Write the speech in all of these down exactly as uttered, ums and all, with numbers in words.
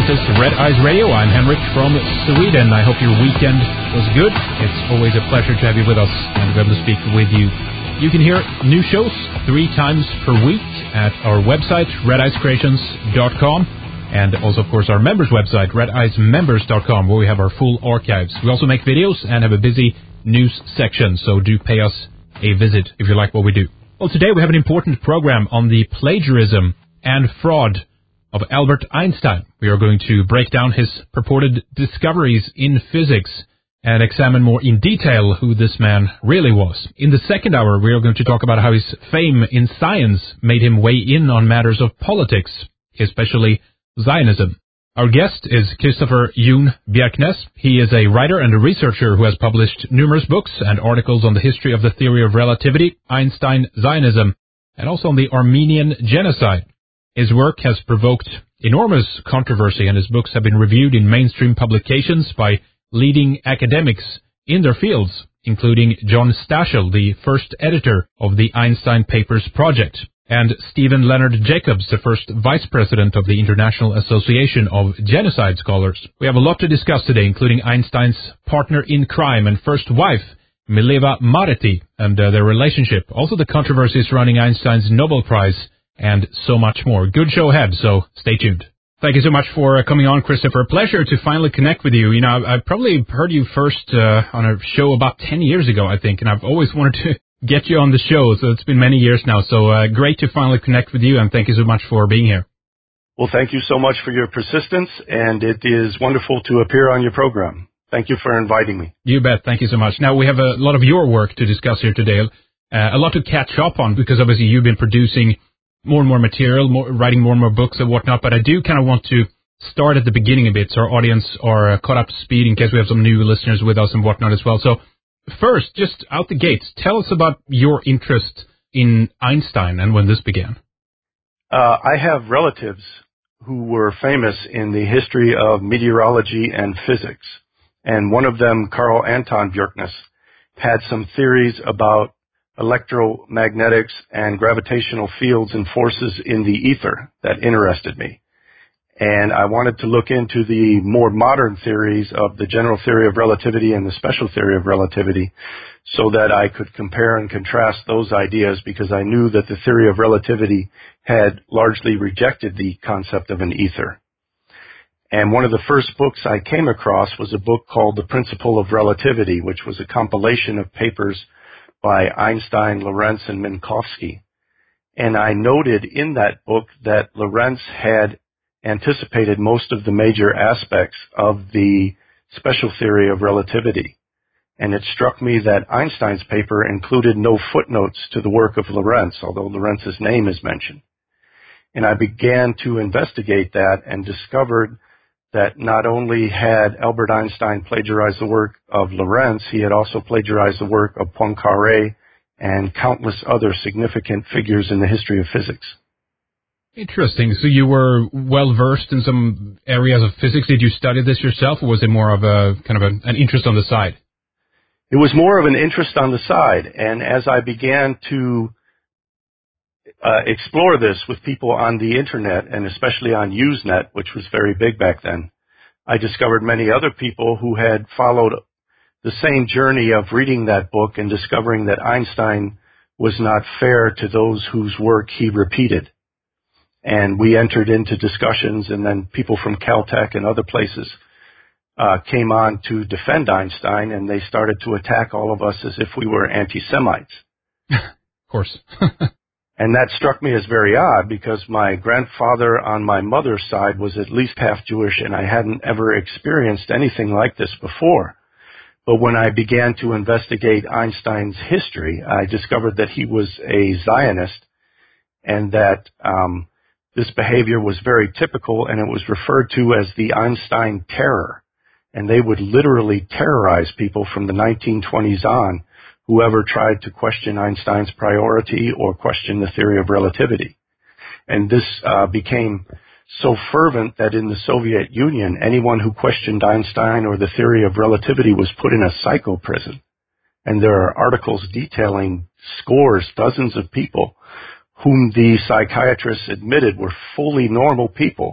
This is Red Eyes Radio. I'm Henrik from Sweden. I hope your weekend was good. It's always a pleasure to have you with us and to be able to speak with you. You can hear new shows three times per week at our website, red eyes creations dot com, and also, of course, our members' website, red eyes members dot com, where we have our full archives. We also make videos and have a busy news section, so do pay us a visit if you like what we do. Well, today we have an important program on the plagiarism and fraud of Albert Einstein. We are going to break down his purported discoveries in physics and examine more in detail who this man really was. In the second hour, we are going to talk about how his fame in science made him weigh in on matters of politics, especially Zionism. Our guest is Christopher Jon Bjerknes. He is a writer and a researcher who has published numerous books and articles on the history of the theory of relativity, Einstein Zionism, and also on the Armenian genocide. His work has provoked enormous controversy, and his books have been reviewed in mainstream publications by leading academics in their fields, including John Stachel, the first editor of the Einstein Papers Project, and Stephen Leonard Jacobs, the first vice president of the International Association of Genocide Scholars. We have a lot to discuss today, including Einstein's partner in crime and first wife, Mileva Mareti, and uh, their relationship, also the controversies surrounding Einstein's Nobel Prize, and so much more. Good show ahead, so stay tuned. Thank you so much for uh, coming on, Christopher. Pleasure to finally connect with you. You know, I, I probably heard you first uh, on a show about ten years ago, I think, and I've always wanted to get you on the show, so it's been many years now. So uh, great to finally connect with you, and thank you so much for being here. Well, thank you so much for your persistence, and it is wonderful to appear on your program. Thank you for inviting me. You bet. Thank you so much. Now, we have a lot of your work to discuss here today, uh, a lot to catch up on, because obviously you've been producing more and more material, more, writing more and more books and whatnot, but I do kind of want to start at the beginning a bit so our audience are uh, caught up to speed in case we have some new listeners with us and whatnot as well. So first, just out the gates, tell us about your interest in Einstein and when this began. Uh, I have relatives who were famous in the history of meteorology and physics, and one of them, Carl Anton Bjerknes, had some theories about electromagnetics and gravitational fields and forces in the ether that interested me. And I wanted to look into the more modern theories of the general theory of relativity and the special theory of relativity so that I could compare and contrast those ideas, because I knew that the theory of relativity had largely rejected the concept of an ether. And one of the first books I came across was a book called The Principle of Relativity, which was a compilation of papers by Einstein, Lorentz, and Minkowski. And I noted in that book that Lorentz had anticipated most of the major aspects of the special theory of relativity. And it struck me that Einstein's paper included no footnotes to the work of Lorentz, although Lorentz's name is mentioned. And I began to investigate that and discovered that not only had Albert Einstein plagiarized the work of Lorentz, he had also plagiarized the work of Poincaré and countless other significant figures in the history of physics. Interesting. So you were well versed in some areas of physics. Did you study this yourself, or was it more of a kind of a, an interest on the side? It was more of an interest on the side, and as I began to Uh, explore this with people on the internet, and especially on Usenet, which was very big back then, I discovered many other people who had followed the same journey of reading that book and discovering that Einstein was not fair to those whose work he repeated. And we entered into discussions, and then people from Caltech and other places uh, came on to defend Einstein, and they started to attack all of us as if we were anti-Semites. Of course. And that struck me as very odd, because my grandfather on my mother's side was at least half Jewish, and I hadn't ever experienced anything like this before. But when I began to investigate Einstein's history, I discovered that he was a Zionist, and that um, this behavior was very typical, and it was referred to as the Einstein terror. And they would literally terrorize people from the nineteen twenties on, whoever tried to question Einstein's priority or question the theory of relativity. And this uh, became so fervent that in the Soviet Union, anyone who questioned Einstein or the theory of relativity was put in a psycho prison. And there are articles detailing scores, dozens of people whom the psychiatrists admitted were fully normal people,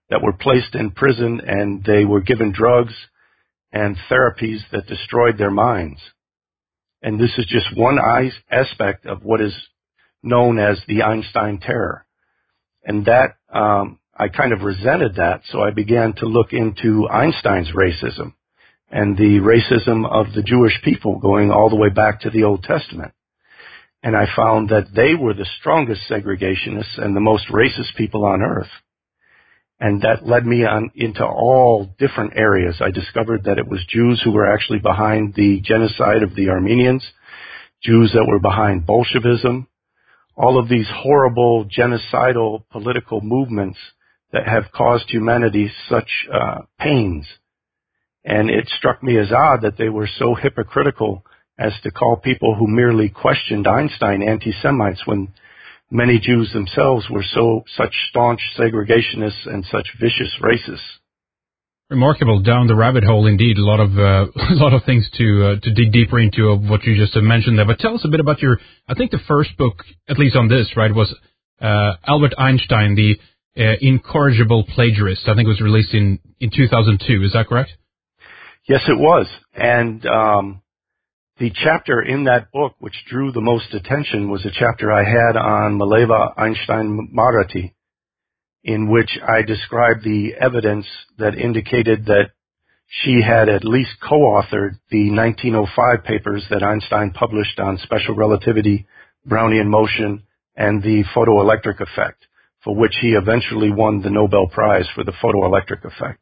that were placed in prison, and they were given drugs and therapies that destroyed their minds. And this is just one aspect of what is known as the Einstein terror. And that, um, I kind of resented that, so I began to look into Einstein's racism and the racism of the Jewish people going all the way back to the Old Testament. And I found that they were the strongest segregationists and the most racist people on earth. And that led me on into all different areas. I discovered that it was Jews who were actually behind the genocide of the Armenians, Jews that were behind Bolshevism, all of these horrible genocidal political movements that have caused humanity such uh, pains. And it struck me as odd that they were so hypocritical as to call people who merely questioned Einstein anti-Semites when many Jews themselves were so such staunch segregationists and such vicious racists. Remarkable, down the rabbit hole indeed. A lot of uh, a lot of things to uh, to dig deeper into of what you just mentioned there. But tell us a bit about your. I think the first book, at least on this, right, was uh, Albert Einstein, the uh, Incorrigible Plagiarist. I think it was released in in two thousand two. Is that correct? Yes, it was, and. Um, The chapter in that book which drew the most attention was a chapter I had on Mileva Einstein-Marati, in which I described the evidence that indicated that she had at least co-authored the nineteen oh five papers that Einstein published on special relativity, Brownian motion, and the photoelectric effect, for which he eventually won the Nobel Prize for the photoelectric effect.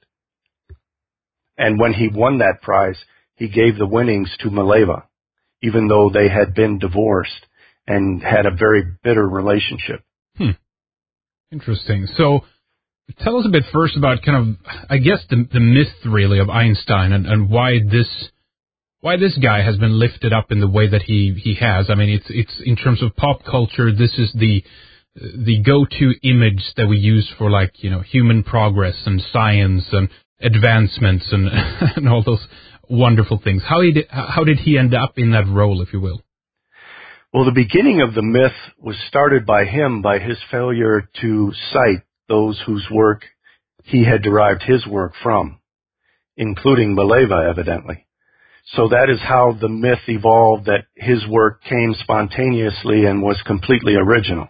And when he won that prize, he gave the winnings to Mileva, even though they had been divorced and had a very bitter relationship. Hmm. Interesting. So tell us a bit first about kind of, I guess, the, the myth really of Einstein and, and why this why this guy has been lifted up in the way that he, he has. I mean, it's it's in terms of pop culture, this is the the go-to image that we use for, like, you know, human progress and science and advancements and, and all those wonderful things. How he did, how did he end up in that role, if you will? Well, the beginning of the myth was started by him by his failure to cite those whose work he had derived his work from, including Mileva, evidently. So that is how the myth evolved, that his work came spontaneously and was completely original.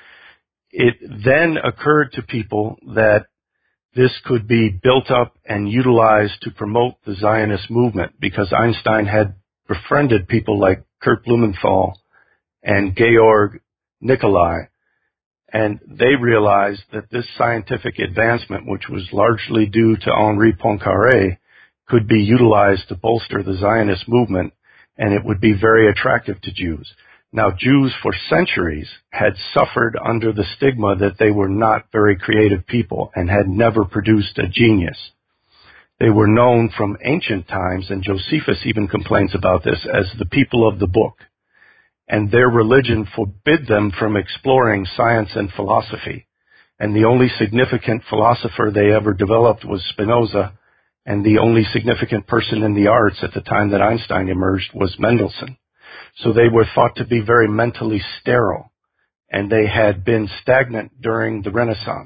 It then occurred to people that this could be built up and utilized to promote the Zionist movement, because Einstein had befriended people like Kurt Blumenthal and Georg Nicolai, and they realized that this scientific advancement, which was largely due to Henri Poincaré, could be utilized to bolster the Zionist movement, and it would be very attractive to Jews. Now, Jews for centuries had suffered under the stigma that they were not very creative people and had never produced a genius. They were known from ancient times, and Josephus even complains about this, as the people of the book. And their religion forbid them from exploring science and philosophy. And the only significant philosopher they ever developed was Spinoza, and the only significant person in the arts at the time that Einstein emerged was Mendelssohn. So they were thought to be very mentally sterile, and they had been stagnant during the Renaissance.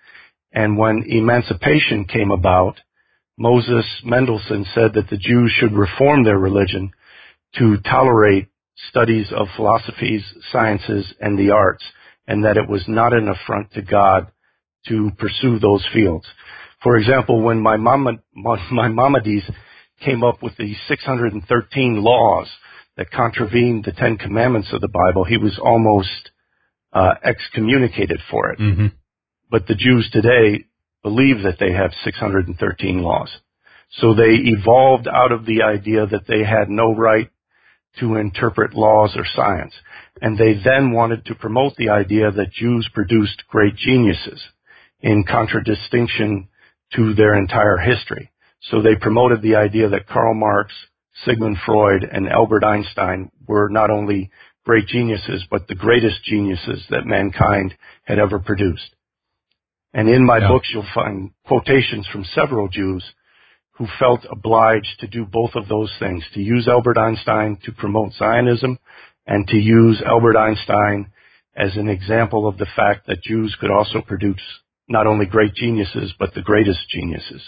And when emancipation came about, Moses Mendelssohn said that the Jews should reform their religion to tolerate studies of philosophies, sciences, and the arts, and that it was not an affront to God to pursue those fields. For example, when my Maimonides came up with the six hundred thirteen laws that contravened the Ten Commandments of the Bible, he was almost uh, excommunicated for it. Mm-hmm. But the Jews today believe that they have six hundred thirteen laws. So they evolved out of the idea that they had no right to interpret laws or science. And they then wanted to promote the idea that Jews produced great geniuses in contradistinction to their entire history. So they promoted the idea that Karl Marx, Sigmund Freud, and Albert Einstein were not only great geniuses, but the greatest geniuses that mankind had ever produced. And in my yeah. books, you'll find quotations from several Jews who felt obliged to do both of those things, to use Albert Einstein to promote Zionism and to use Albert Einstein as an example of the fact that Jews could also produce not only great geniuses, but the greatest geniuses.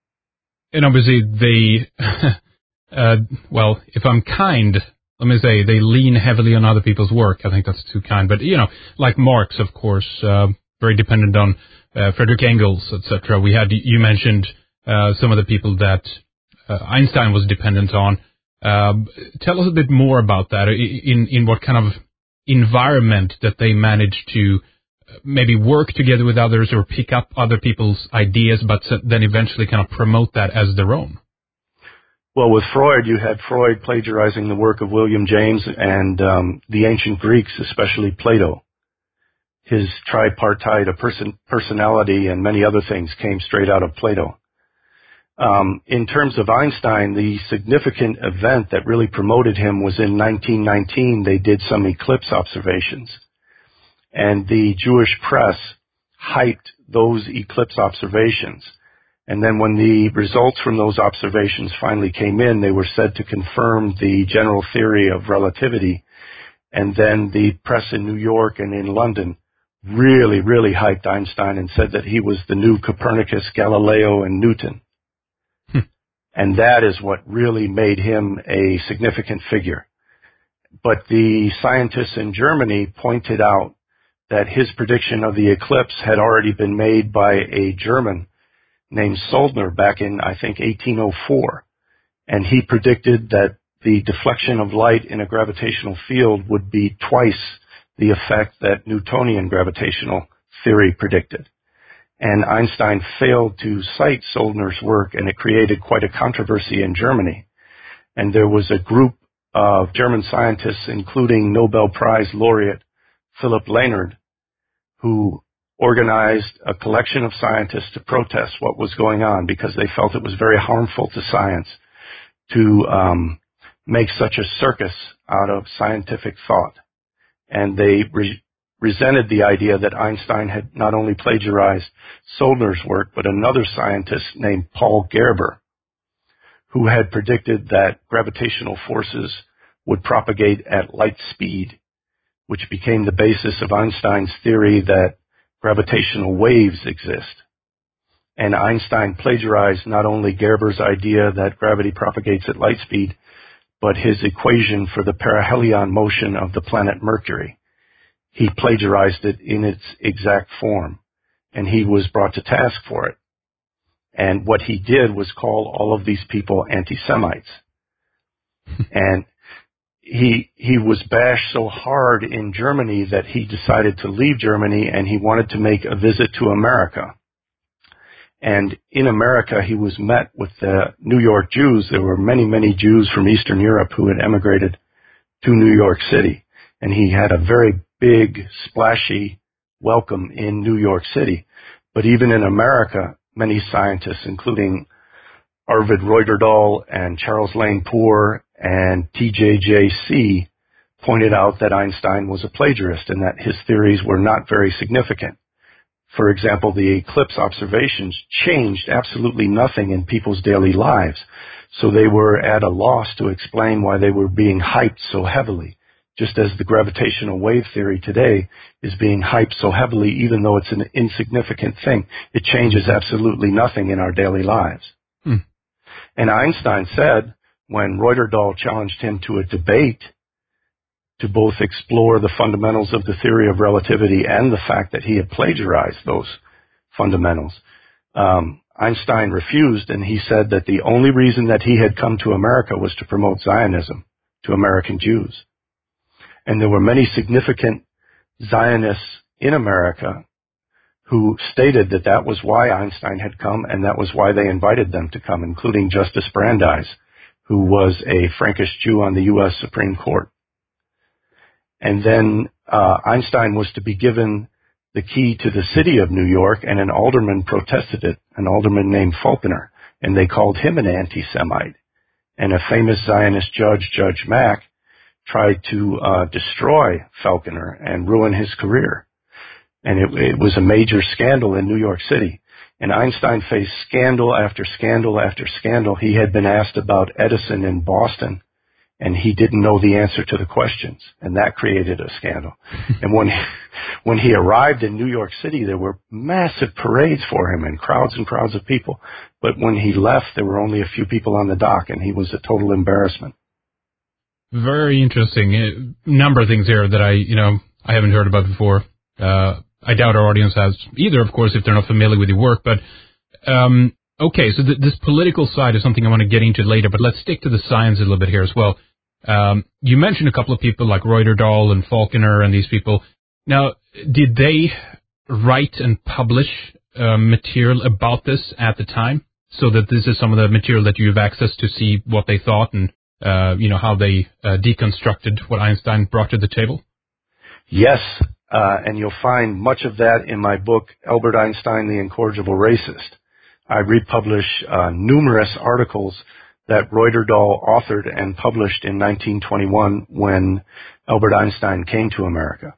And obviously they, uh, well, if I'm kind, let me say they lean heavily on other people's work. I think that's too kind. But, you know, like Marx, of course, uh, very dependent on uh, Friedrich Engels, et cetera. We had, you mentioned uh, some of the people that uh, Einstein was dependent on. Uh, tell us a bit more about that, in, in what kind of environment that they managed to maybe work together with others or pick up other people's ideas, but then eventually kind of promote that as their own. Well, with Freud, you had Freud plagiarizing the work of William James and um, the ancient Greeks, especially Plato. His tripartite of person, personality and many other things came straight out of Plato. Um, in terms of Einstein, the significant event that really promoted him was in nineteen nineteen. They did some eclipse observations, and the Jewish press hyped those eclipse observations. And then when the results from those observations finally came in, they were said to confirm the general theory of relativity. And then the press in New York and in London really, really hyped Einstein and said that he was the new Copernicus, Galileo, and Newton. Hmm. And that is what really made him a significant figure. But the scientists in Germany pointed out that his prediction of the eclipse had already been made by a German named Soldner back in, I think, eighteen oh four. And he predicted that the deflection of light in a gravitational field would be twice the effect that Newtonian gravitational theory predicted. And Einstein failed to cite Soldner's work, and it created quite a controversy in Germany. And there was a group of German scientists, including Nobel Prize laureate Philipp Lenard, who organized a collection of scientists to protest what was going on because they felt it was very harmful to science to um, make such a circus out of scientific thought. And they re- resented the idea that Einstein had not only plagiarized Soldner's work, but another scientist named Paul Gerber, who had predicted that gravitational forces would propagate at light speed, which became the basis of Einstein's theory that gravitational waves exist. And Einstein plagiarized not only Gerber's idea that gravity propagates at light speed, but his equation for the perihelion motion of the planet Mercury. He plagiarized it in its exact form, and he was brought to task for it. And what he did was call all of these people anti-Semites. And He he was bashed so hard in Germany that he decided to leave Germany, and he wanted to make a visit to America. And in America, he was met with the New York Jews. There were many, many Jews from Eastern Europe who had emigrated to New York City. And he had a very big, splashy welcome in New York City. But even in America, many scientists, including Arvid Reuterdahl and Charles Lane Poore and T J J C, pointed out that Einstein was a plagiarist and that his theories were not very significant. For example, the eclipse observations changed absolutely nothing in people's daily lives, so they were at a loss to explain why they were being hyped so heavily, just as the gravitational wave theory today is being hyped so heavily, even though it's an insignificant thing. It changes absolutely nothing in our daily lives. Hmm. And Einstein said, when Reuterdahl challenged him to a debate to both explore the fundamentals of the theory of relativity and the fact that he had plagiarized those fundamentals, um, Einstein refused, and he said that the only reason that he had come to America was to promote Zionism to American Jews. And there were many significant Zionists in America who stated that that was why Einstein had come, and that was why they invited them to come, including Justice Brandeis, who was a Frankish Jew on the U S Supreme Court. And then uh, Einstein was to be given the key to the city of New York, and an alderman protested it, an alderman named Faulkner, and they called him an anti-Semite. And a famous Zionist judge, Judge Mack, tried to uh, destroy Faulkner and ruin his career. And it, it was a major scandal in New York City. And Einstein faced scandal after scandal after scandal. He had been asked about Edison in Boston, and he didn't know the answer to the questions, and that created a scandal. And when he, when he arrived in New York City, there were massive parades for him and crowds and crowds of people. But when he left, there were only a few people on the dock, and he was a total embarrassment. Very interesting. A number of things here that I, you know, I haven't heard about before. Uh, I doubt our audience has either, of course, if they're not familiar with your work. But um, okay, so th- this political side is something I want to get into later. But let's stick to the science a little bit here as well. Um, you mentioned a couple of people like Reuterdahl and Falconer and these people. Now, did they write and publish uh, material about this at the time, so that this is some of the material that you have access to see what they thought and uh, you know how they uh, deconstructed what Einstein brought to the table? Yes, uh, and you'll find much of that in my book, Albert Einstein, the Incorrigible Racist. I republish uh, numerous articles that Reuterdahl authored and published in nineteen twenty-one when Albert Einstein came to America.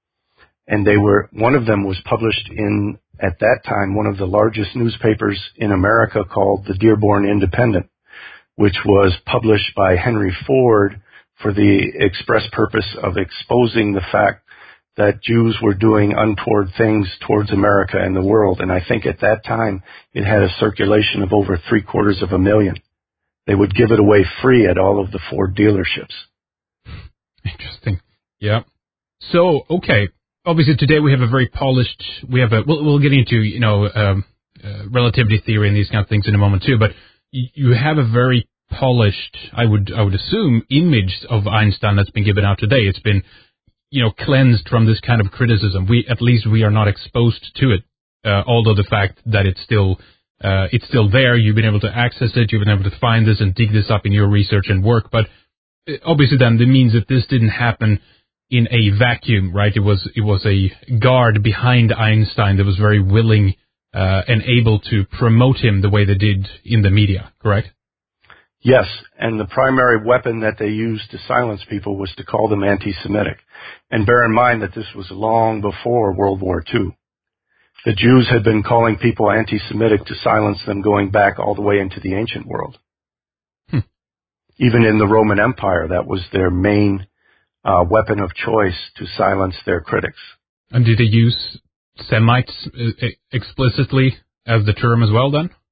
And they were, one of them was published in, at that time, one of the largest newspapers in America called the Dearborn Independent, which was published by Henry Ford for the express purpose of exposing the fact that Jews were doing untoward things towards America and the world. And I think at that time it had a circulation of over three quarters of a million. They would give it away free at all of the Ford dealerships. Interesting. Yeah. So, okay. Obviously today we have a very polished, we have a, we'll, we'll get into, you know, um, uh, relativity theory and these kind of things in a moment too, but you, you have a very polished, I would, I would assume, image of Einstein that's been given out today. It's been, you know, cleansed from this kind of criticism. We, at least we are not exposed to it, uh, although the fact that it's still, uh, it's still there, you've been able to access it, you've been able to find this and dig this up in your research and work, but obviously then that means that this didn't happen in a vacuum, right? It was, it was a guard behind Einstein that was very willing, uh, and able to promote him the way they did in the media, correct? Yes, and the primary weapon that they used to silence people was to call them anti-Semitic. And bear in mind that this was long before World War Two. The Jews had been calling people anti-Semitic to silence them going back all the way into the ancient world. Hmm. Even in the Roman Empire, that was their main uh, weapon of choice to silence their critics. And did they use Semites uh, explicitly as the term as well then?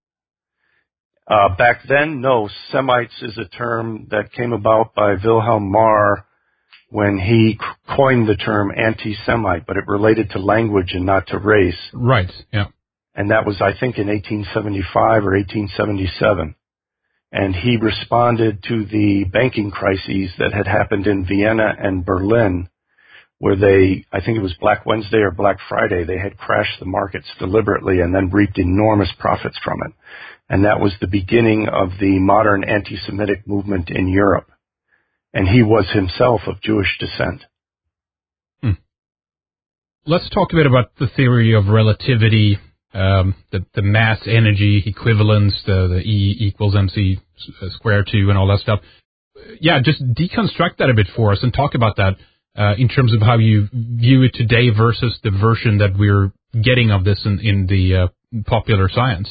Uh, back then, no. Semites is a term that came about by Wilhelm Marr when he coined the term anti-Semite, but it related to language and not to race. Right, yeah. And that was, I think, in eighteen seventy-five or eighteen seventy-seven. And he responded to the banking crises that had happened in Vienna and Berlin, where they, I think it was Black Wednesday or Black Friday, they had crashed the markets deliberately and then reaped enormous profits from it. And that was the beginning of the modern anti-Semitic movement in Europe. And he was himself of Jewish descent. Hmm. Let's talk a bit about the theory of relativity, um, the, the mass energy equivalence, the, the E equals mc squared two and all that stuff. Yeah, just deconstruct that a bit for us and talk about that uh, in terms of how you view it today versus the version that we're getting of this in, in the uh, popular science.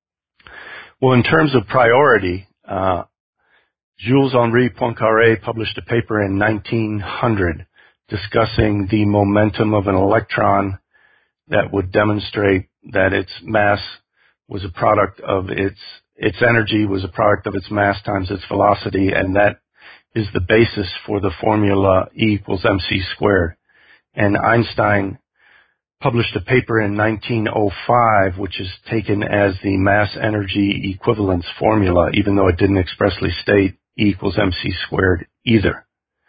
Well, in terms of priority, uh, Jules-Henri Poincaré published a paper in nineteen hundred discussing the momentum of an electron that would demonstrate that its mass was a product of its, its energy was a product of its mass times its velocity, and that is the basis for the formula E equals mc squared. And Einstein published a paper in nineteen oh five, which is taken as the mass energy equivalence formula, even though it didn't expressly state E equals mc squared either.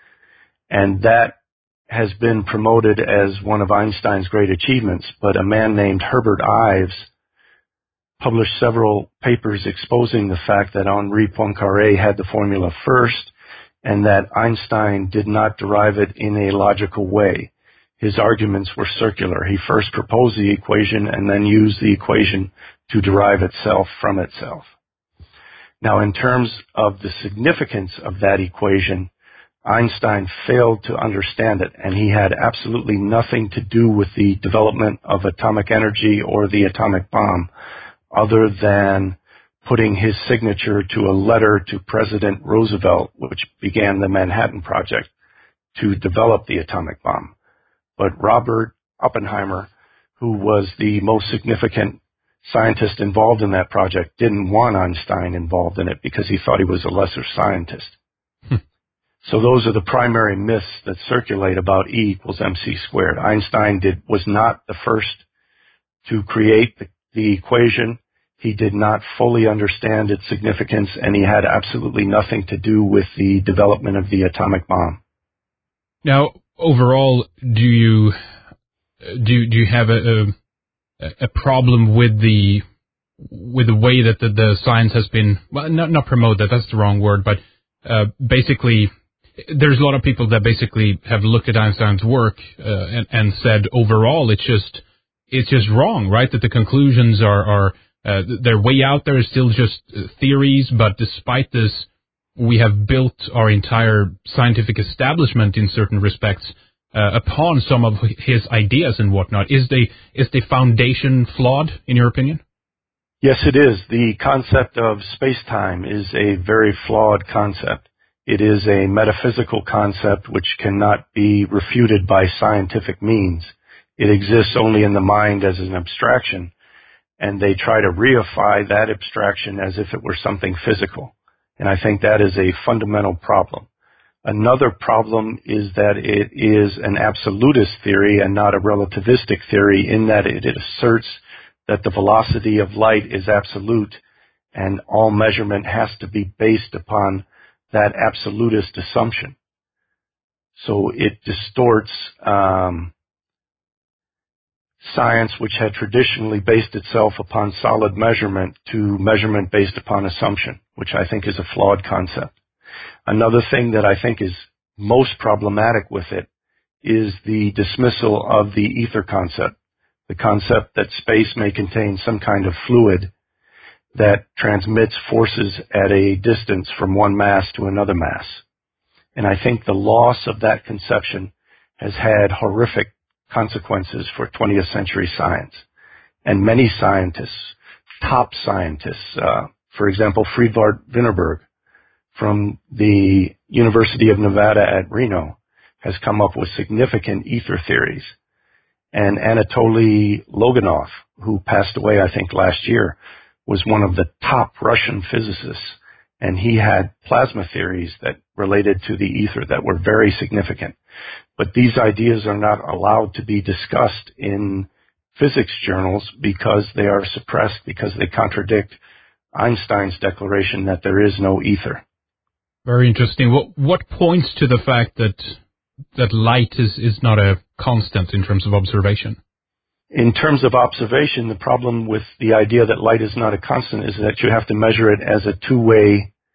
And that has been promoted as one of Einstein's great achievements, but a man named Herbert Ives published several papers exposing the fact that Henri Poincaré had the formula first and that Einstein did not derive it in a logical way. His arguments were circular. He first proposed the equation and then used the equation to derive itself from itself. Now, in terms of the significance of that equation, Einstein failed to understand it, and he had absolutely nothing to do with the development of atomic energy or the atomic bomb, other than putting his signature to a letter to President Roosevelt, which began the Manhattan Project to develop the atomic bomb. But Robert Oppenheimer, who was the most significant scientist involved in that project, didn't want Einstein involved in it because he thought he was a lesser scientist. Hmm. So those are the primary myths that circulate about E equals mc squared. Einstein did, was not the first to create the, the equation. He did not fully understand its significance, and he had absolutely nothing to do with the development of the atomic bomb. Now, overall, do you do do you have a, a, a problem with the with the way that the, the science has been, well, not not promote that, that's the wrong word, but uh, basically, there's a lot of people that basically have looked at Einstein's work uh, and, and said overall it's just it's just wrong, right? That the conclusions are are Uh, they're way out there, still just uh, theories, but despite this, we have built our entire scientific establishment in certain respects uh, upon some of his ideas and whatnot. Is the, is the foundation flawed, in your opinion? Yes, it is. The concept of space-time is a very flawed concept. It is a metaphysical concept which cannot be refuted by scientific means. It exists only in the mind as an abstraction, and they try to reify that abstraction as if it were something physical. And I think that is a fundamental problem. Another problem is that it is an absolutist theory and not a relativistic theory, in that it asserts that the velocity of light is absolute and all measurement has to be based upon that absolutist assumption. So it distorts um science, which had traditionally based itself upon solid measurement, to measurement based upon assumption, which I think is a flawed concept. Another thing that I think is most problematic with it is the dismissal of the ether concept, the concept that space may contain some kind of fluid that transmits forces at a distance from one mass to another mass. And I think the loss of that conception has had horrific consequences for twentieth century science. And many scientists, top scientists, uh, for example, Friedwald Wienerberg from the University of Nevada at Reno has come up with significant ether theories. And Anatoly Loganov, who passed away, I think, last year, was one of the top Russian physicists, and he had plasma theories that related to the ether that were very significant. But these ideas are not allowed to be discussed in physics journals because they are suppressed, because they contradict Einstein's declaration that there is no ether. Very interesting. What what points to the fact that that light is, is not a constant in terms of observation? In terms of observation, the problem with the idea that light is not a constant is that you have to measure it as a two-way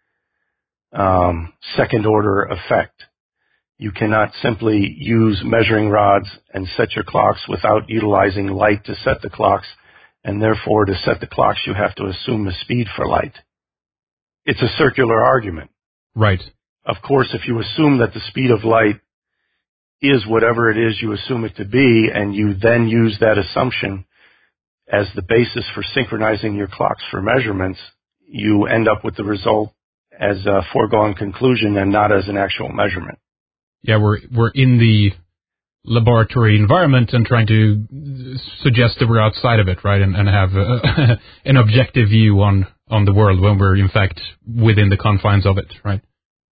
um, second-order effect. You cannot simply use measuring rods and set your clocks without utilizing light to set the clocks, and therefore to set the clocks you have to assume the speed for light. It's a circular argument. Right. Of course, if you assume that the speed of light is whatever it is you assume it to be, and you then use that assumption as the basis for synchronizing your clocks for measurements, you end up with the result as a foregone conclusion and not as an actual measurement. Yeah, we're we're in the laboratory environment and trying to suggest that we're outside of it, right, and, and have a, an objective view on, on the world when we're, in fact, within the confines of it, right?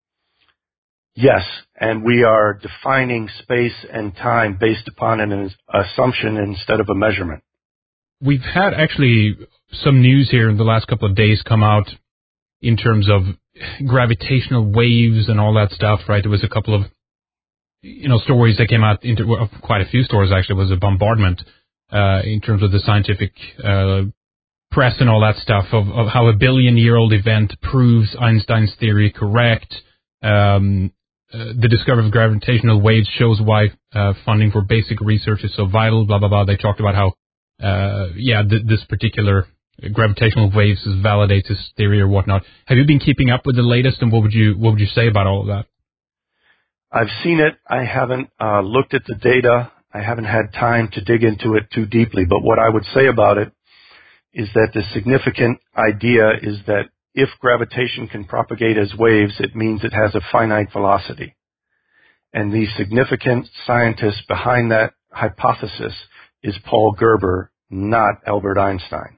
Yes, and we are defining space and time based upon an assumption instead of a measurement. We've had actually some news here in the last couple of days come out in terms of gravitational waves and all that stuff, right? There was a couple of you know, stories that came out, into well, quite a few stories actually, was a bombardment uh, in terms of the scientific uh, press and all that stuff of, of how a billion-year-old event proves Einstein's theory correct. Um, uh, the discovery of gravitational waves shows why uh, funding for basic research is so vital, blah, blah, blah. They talked about how, uh, yeah, th- this particular gravitational waves validates his theory or whatnot. Have you been keeping up with the latest, and what would you what would you say about all of that? I've seen it. I haven't uh, looked at the data. I haven't had time to dig into it too deeply. But what I would say about it is that the significant idea is that if gravitation can propagate as waves, it means it has a finite velocity. And the significant scientist behind that hypothesis is Paul Gerber, not Albert Einstein.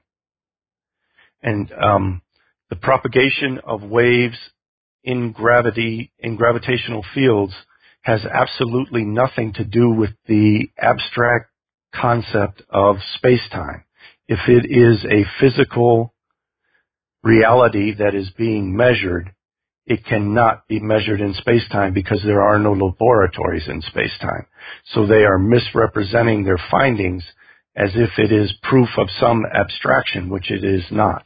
And um, the propagation of waves in gravity, in gravitational fields, has absolutely nothing to do with the abstract concept of space-time. If it is a physical reality that is being measured, it cannot be measured in space-time because there are no laboratories in space-time. So they are misrepresenting their findings as if it is proof of some abstraction, which it is not.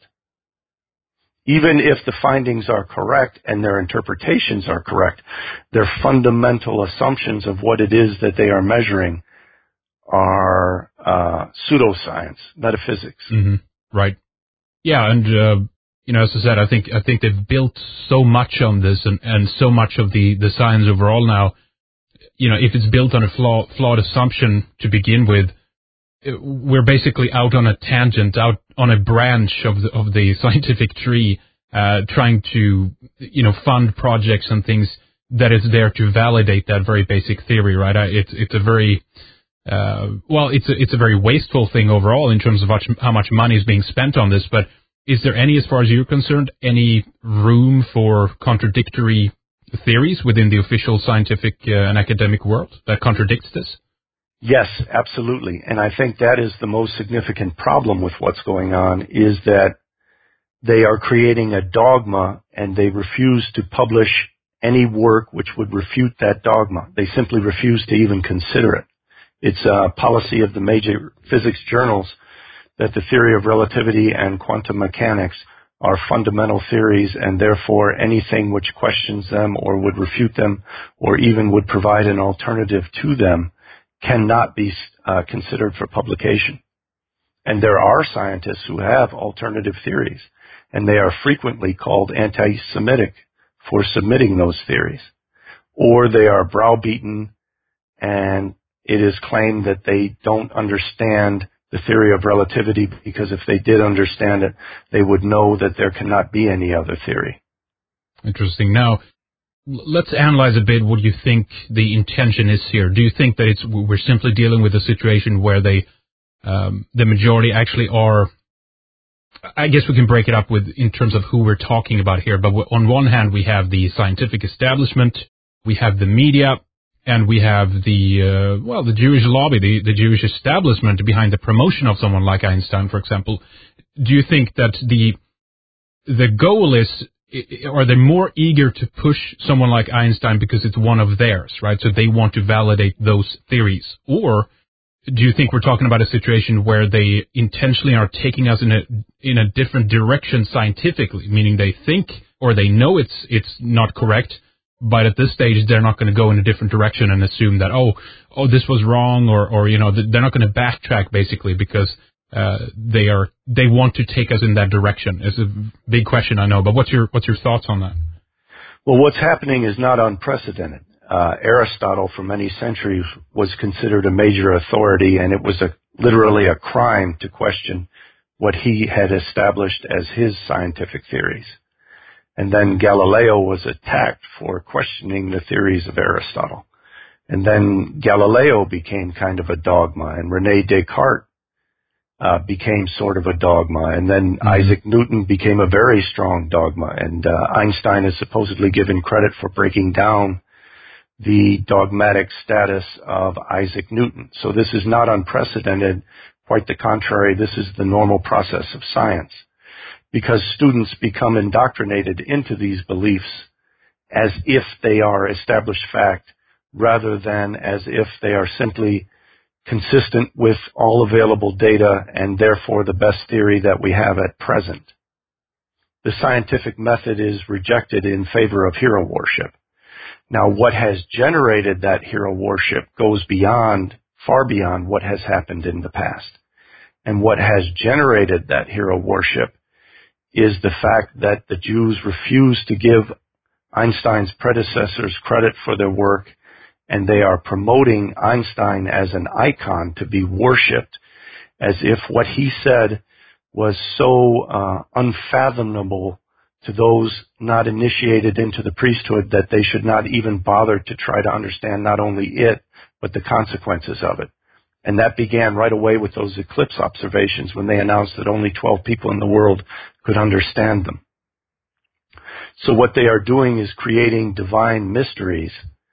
Even if the findings are correct and their interpretations are correct, their fundamental assumptions of what it is that they are measuring are uh, pseudoscience, metaphysics. Mm-hmm. Right. Yeah, and uh, you know, as I said, I think I think they've built so much on this, and, and so much of the, the science overall now. You know, if it's built on a flaw, flawed assumption to begin with, we're basically out on a tangent, out on a branch of the, of the scientific tree, uh, trying to, you know, fund projects and things that is there to validate that very basic theory, right? It's, it's a very, uh, well, it's a, it's a very wasteful thing overall in terms of much, how much money is being spent on this, but is there any, as far as you're concerned, any room for contradictory theories within the official scientific uh, and academic world that contradicts this? Yes, absolutely. And I think that is the most significant problem with what's going on, is that they are creating a dogma and they refuse to publish any work which would refute that dogma. They simply refuse to even consider it. It's a policy of the major physics journals that the theory of relativity and quantum mechanics are fundamental theories, and therefore anything which questions them or would refute them or even would provide an alternative to them cannot be uh, considered for publication. And there are scientists who have alternative theories, and they are frequently called anti-Semitic for submitting those theories. Or they are browbeaten, and it is claimed that they don't understand the theory of relativity, because if they did understand it, they would know that there cannot be any other theory. Interesting. Now, let's analyze a bit what you think the intention is here. Do you think that it's we're simply dealing with a situation where they, um, the majority actually are, I guess we can break it up with in terms of who we're talking about here, but on one hand we have the scientific establishment, we have the media, and we have the, uh, well, the Jewish lobby, the, the Jewish establishment behind the promotion of someone like Einstein, for example. Do you think that the the goal is, are they more eager to push someone like Einstein because it's one of theirs, right? So they want to validate those theories. Or do you think we're talking about a situation where they intentionally are taking us in a in a different direction scientifically, meaning they think or they know it's it's not correct, but at this stage they're not going to go in a different direction and assume that, oh, oh, this was wrong, or, or you know, they're not going to backtrack basically because uh, they are they want to take us in that direction? It's a big question, I know, but what's your what's your thoughts on that? Well, what's happening is not unprecedented. Uh, Aristotle, for many centuries, was considered a major authority, and it was a, literally a crime to question what he had established as his scientific theories. And then Galileo was attacked for questioning the theories of Aristotle. And then Galileo became kind of a dogma, and René Descartes uh, became sort of a dogma, and then mm-hmm. Isaac Newton became a very strong dogma, and uh, Einstein is supposedly given credit for breaking down the dogmatic status of Isaac Newton. So this is not unprecedented. Quite the contrary, this is the normal process of science, because students become indoctrinated into these beliefs as if they are established fact, rather than as if they are simply consistent with all available data and therefore the best theory that we have at present. The scientific method is rejected in favor of hero worship. Now, what has generated that hero worship goes beyond, far beyond what has happened in the past. And what has generated that hero worship is the fact that the Jews refuse to give Einstein's predecessors credit for their work, and they are promoting Einstein as an icon to be worshipped, as if what he said was so uh, unfathomable to those not initiated into the priesthood that they should not even bother to try to understand not only it, but the consequences of it. And that began right away with those eclipse observations when they announced that only twelve people in the world could understand them. So what they are doing is creating divine mysteries,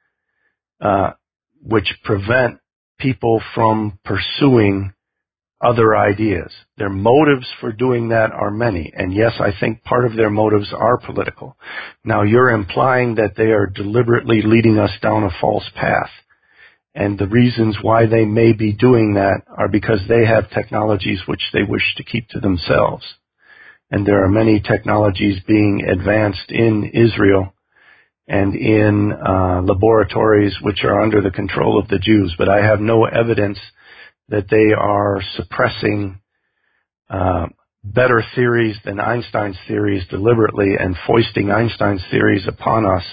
uh, which prevent people from pursuing other ideas. Their motives for doing that are many, and yes, I think part of their motives are political. Now, you're implying that they are deliberately leading us down a false path, and the reasons why they may be doing that are because they have technologies which they wish to keep to themselves. And there are many technologies being advanced in Israel and in uh, laboratories which are under the control of the Jews, but I have no evidence that they are suppressing uh, better theories than Einstein's theories deliberately and foisting Einstein's theories upon us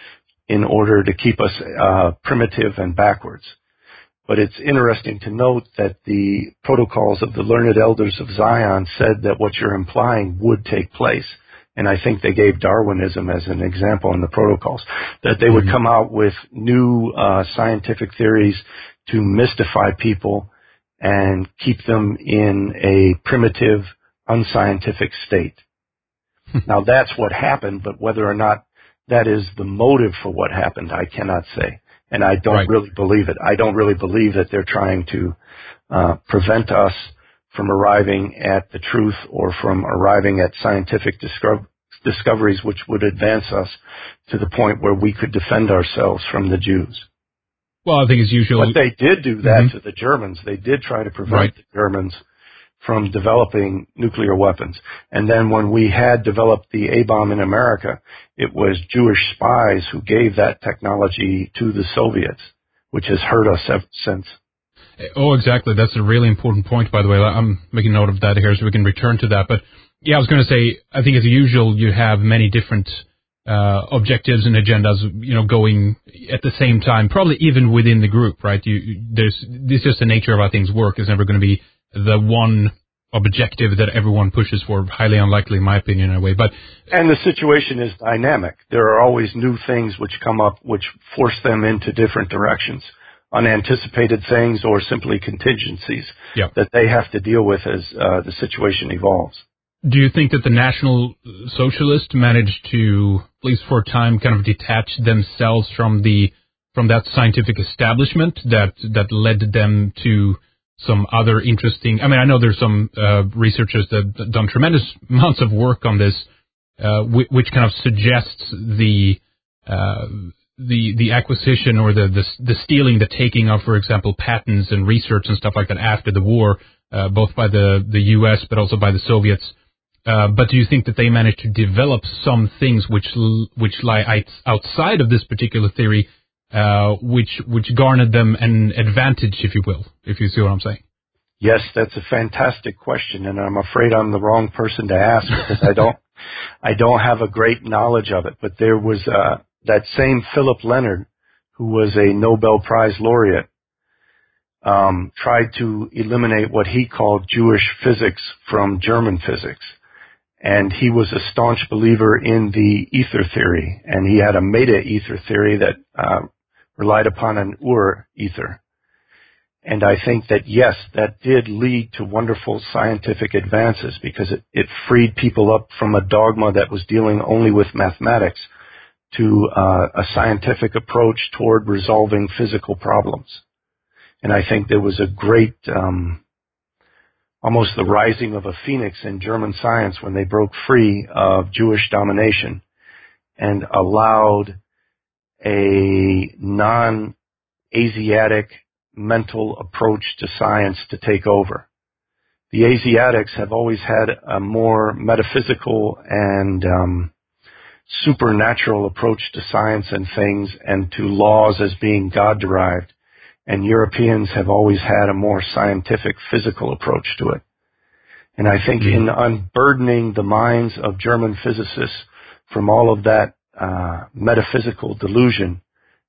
in order to keep us uh, primitive and backwards. But it's interesting to note that the protocols of the learned elders of Zion said that what you're implying would take place. And I think they gave Darwinism as an example in the protocols, that they would come out with new uh, scientific theories to mystify people and keep them in a primitive, unscientific state. Now, that's what happened, but whether or not that is the motive for what happened, I cannot say. And I don't right. really believe it. I don't really believe that they're trying to uh, prevent us from arriving at the truth or from arriving at scientific disco- discoveries which would advance us to the point where we could defend ourselves from the Jews. Well, I think as usual. But they did do that mm-hmm. to the Germans. They did try to prevent right. the Germans from developing nuclear weapons. And then when we had developed the A-bomb in America, it was Jewish spies who gave that technology to the Soviets, which has hurt us ever since. Oh, exactly. That's a really important point, by the way. I'm making note of that here so we can return to that. But, yeah, I was going to say, I think as usual, you have many different uh, objectives and agendas, you know, going at the same time, probably even within the group, right? You, there's, this is just the nature of how things work. It's never going to be the one objective that everyone pushes for. Highly unlikely, in my opinion, in a way. But and the situation is dynamic. There are always new things which come up which force them into different directions, unanticipated things or simply contingencies yeah. that they have to deal with as uh, the situation evolves. Do you think that the National Socialists managed to, at least for a time, kind of detach themselves from the from that scientific establishment that that led them to some other interesting? I mean, I know there's some uh, researchers that have done tremendous amounts of work on this, uh, which, which kind of suggests the uh, the the acquisition or the, the the stealing, the taking of, for example, patents and research and stuff like that after the war, uh, both by the the U S but also by the Soviets. Uh, but do you think that they managed to develop some things which which lie outside of this particular theory, uh, which which garnered them an advantage, if you will, if you see what I'm saying? Yes, that's a fantastic question, and I'm afraid I'm the wrong person to ask because I don't I don't have a great knowledge of it. But there was uh, that same Philip Leonard, who was a Nobel Prize laureate, um, tried to eliminate what he called Jewish physics from German physics. And he was a staunch believer in the ether theory, and he had a meta-ether theory that uh, relied upon an Ur ether. And I think that, yes, that did lead to wonderful scientific advances because it, it freed people up from a dogma that was dealing only with mathematics to uh, a scientific approach toward resolving physical problems. And I think there was a great... Um, almost the rising of a phoenix in German science when they broke free of Jewish domination and allowed a non-Asiatic mental approach to science to take over. The Asiatics have always had a more metaphysical and um, supernatural approach to science and things and to laws as being God-derived. And Europeans have always had a more scientific, physical approach to it. And I think in unburdening the minds of German physicists from all of that uh, metaphysical delusion,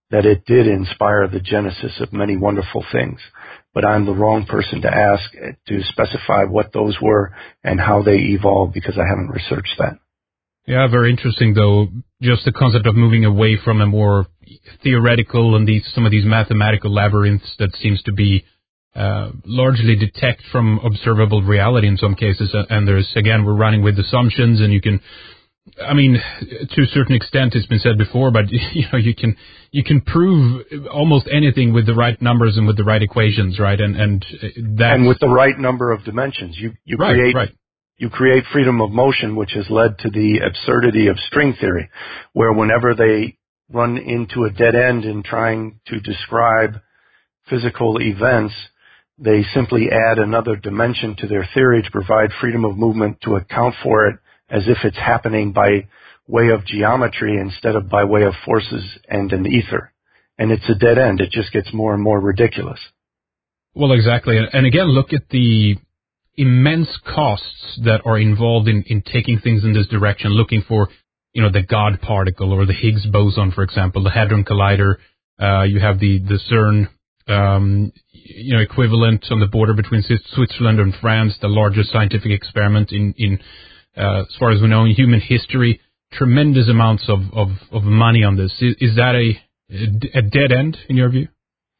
that it did inspire the genesis of many wonderful things. But I'm the wrong person to ask to specify what those were and how they evolved, because I haven't researched that. Yeah, very interesting, though, just the concept of moving away from a more theoretical and these some of these mathematical labyrinths that seems to be uh, largely detect from observable reality in some cases. And there's, again, we're running with assumptions, and you can, I mean, to a certain extent, it's been said before, but you know, you can you can prove almost anything with the right numbers and with the right equations, right? And and that and with the right number of dimensions, you you right, create right. you create freedom of motion, which has led to the absurdity of string theory, where whenever they run into a dead end in trying to describe physical events, they simply add another dimension to their theory to provide freedom of movement to account for it, as if it's happening by way of geometry instead of by way of forces and an ether. And it's a dead end. It just gets more and more ridiculous. Well, exactly. And again, look at the immense costs that are involved in, in taking things in this direction, looking for, you know, the God particle or the Higgs boson, for example, the Hadron Collider. Uh, you have the, the CERN, um, you know, equivalent on the border between Switzerland and France, the largest scientific experiment in, in uh, as far as we know, in human history. Tremendous amounts of, of, of money on this. Is, is that a, a dead end in your view?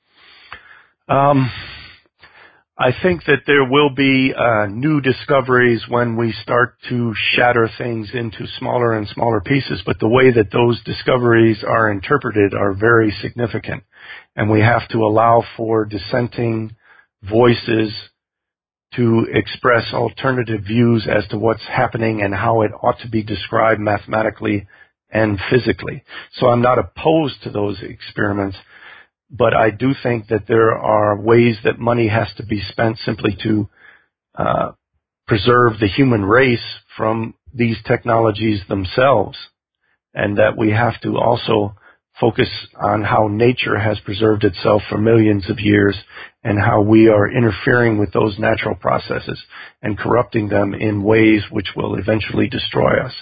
Um, I think that there will be uh, new discoveries when we start to shatter things into smaller and smaller pieces, but the way that those discoveries are interpreted are very significant, and we have to allow for dissenting voices to express alternative views as to what's happening and how it ought to be described mathematically and physically. So I'm not opposed to those experiments, but I do think that there are ways that money has to be spent simply to uh, preserve the human race from these technologies themselves, and that we have to also focus on how nature has preserved itself for millions of years and how we are interfering with those natural processes and corrupting them in ways which will eventually destroy us.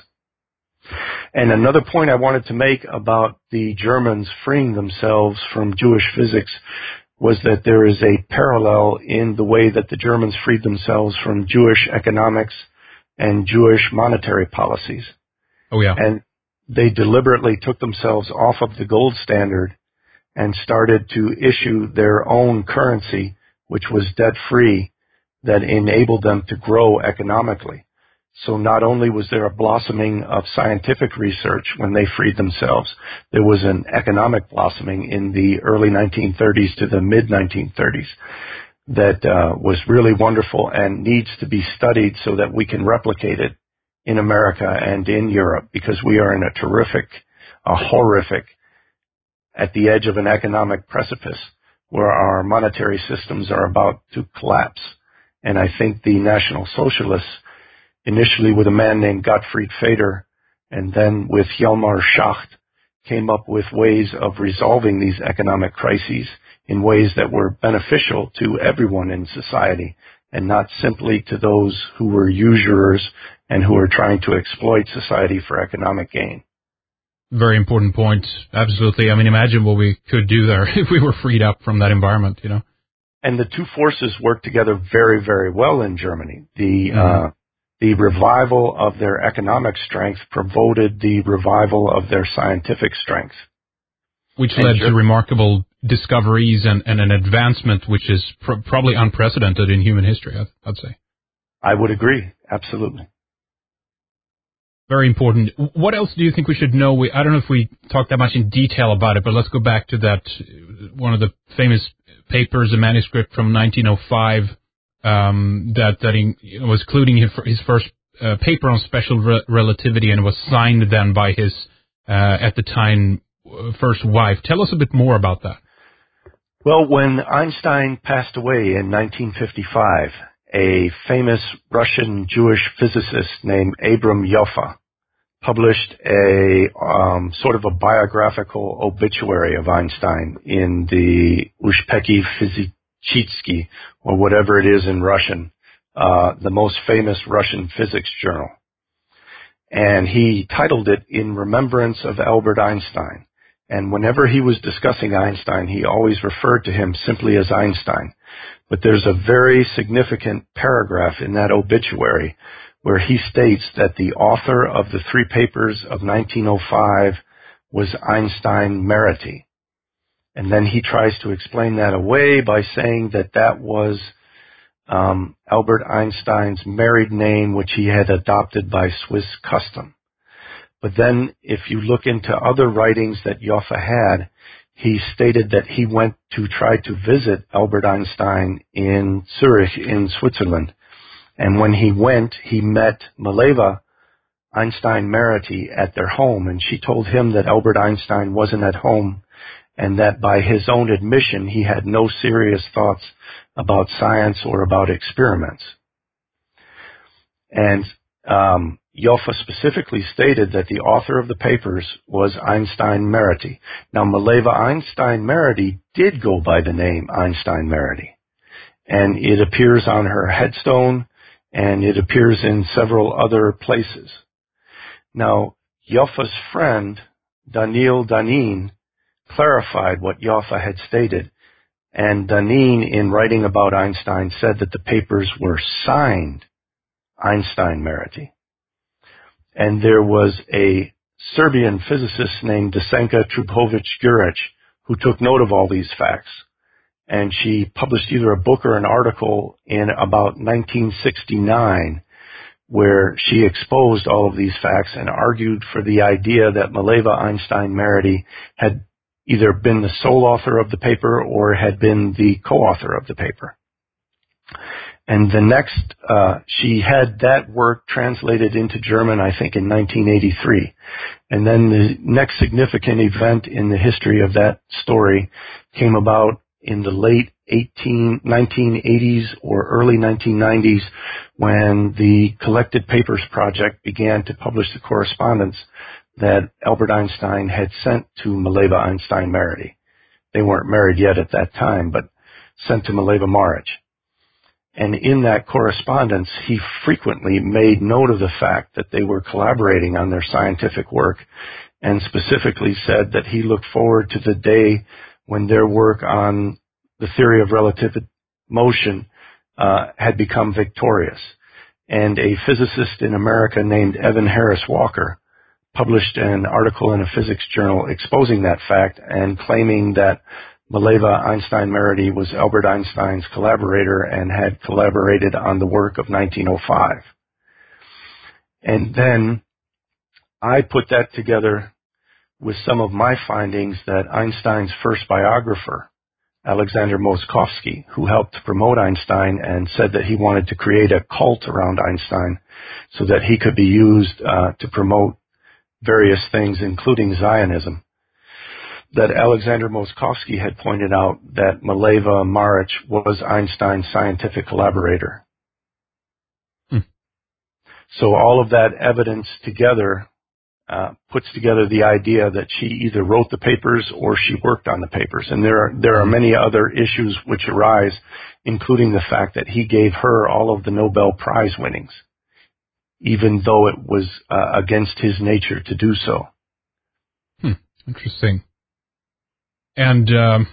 And another point I wanted to make about the Germans freeing themselves from Jewish physics was that there is a parallel in the way that the Germans freed themselves from Jewish economics and Jewish monetary policies. Oh, yeah. And they deliberately took themselves off of the gold standard and started to issue their own currency, which was debt-free, that enabled them to grow economically. So not only was there a blossoming of scientific research when they freed themselves, there was an economic blossoming in the early nineteen thirties to the mid nineteen thirties that uh, was really wonderful and needs to be studied so that we can replicate it in America and in Europe, because we are in a terrific, a horrific, at the edge of an economic precipice where our monetary systems are about to collapse. And I think the National Socialists, initially with a man named Gottfried Feder, and then with Hjalmar Schacht, came up with ways of resolving these economic crises in ways that were beneficial to everyone in society and not simply to those who were usurers and who were trying to exploit society for economic gain. Very important point. Absolutely. I mean, imagine what we could do there if we were freed up from that environment, you know. And the two forces worked together very, very well in Germany. The mm-hmm. uh, the revival of their economic strength promoted the revival of their scientific strength. Which and led Ger- to remarkable discoveries and, and an advancement which is pr- probably unprecedented in human history, I'd, I'd say. I would agree. Absolutely. Very important. What else do you think we should know? We, I don't know if we talked that much in detail about it, but let's go back to that, one of the famous papers, a manuscript from nineteen oh five, um, that, that he was including his, his first uh, paper on special re- relativity, and was signed then by his, uh, at the time, uh, first wife. Tell us a bit more about that. Well, when Einstein passed away in nineteen fifty-five, a famous Russian Jewish physicist named Abram Yoffe published a um, sort of a biographical obituary of Einstein in the Ushpeki Fizichitsky, or whatever it is in Russian, uh, the most famous Russian physics journal. And he titled it In Remembrance of Albert Einstein. And whenever he was discussing Einstein, he always referred to him simply as Einstein. But there's a very significant paragraph in that obituary where he states that the author of the three papers of nineteen oh five was Einstein Merity. And then he tries to explain that away by saying that that was um, Albert Einstein's married name, which he had adopted by Swiss custom. But then if you look into other writings that Joffe had, he stated that he went to try to visit Albert Einstein in Zurich in Switzerland. And when he went, he met Mileva Einstein Merity at their home, and she told him that Albert Einstein wasn't at home and that by his own admission he had no serious thoughts about science or about experiments. And um, Joffe specifically stated that the author of the papers was Einstein Merity. Now, Mileva Einstein Merity did go by the name Einstein Merity, and it appears on her headstone, and it appears in several other places. Now, Joffe's friend, Daniel Danin, clarified what Joffe had stated, and Danin, in writing about Einstein, said that the papers were signed Einstein Merity. And there was a Serbian physicist named Desenka Trubovic-Guric who took note of all these facts. And she published either a book or an article in about nineteen sixty-nine where she exposed all of these facts and argued for the idea that Mileva Einstein Merity had either been the sole author of the paper or had been the co-author of the paper. And the next, uh, she had that work translated into German, I think, in nineteen eighty-three. And then the next significant event in the history of that story came about in the late nineteen eighties or early nineteen nineties when the Collected Papers Project began to publish the correspondence that Albert Einstein had sent to Mileva Einstein Merity. They weren't married yet at that time, but sent to Mileva Maric. And in that correspondence, he frequently made note of the fact that they were collaborating on their scientific work, and specifically said that he looked forward to the day when their work on the theory of relative motion uh, had become victorious. And a physicist in America named Evan Harris Walker published an article in a physics journal exposing that fact and claiming that Mileva Einstein Merity was Albert Einstein's collaborator and had collaborated on the work of nineteen oh five. And then I put that together with some of my findings that Einstein's first biographer, Alexander Moskovsky, who helped promote Einstein and said that he wanted to create a cult around Einstein so that he could be used uh, to promote various things, including Zionism, that Alexander Moskovsky had pointed out that Mileva Maric was Einstein's scientific collaborator. Hmm. So all of that evidence together uh, puts together the idea that she either wrote the papers or she worked on the papers. And there are, there are many other issues which arise, including the fact that he gave her all of the Nobel Prize winnings, even though it was uh, against his nature to do so. Hmm. Interesting. And um,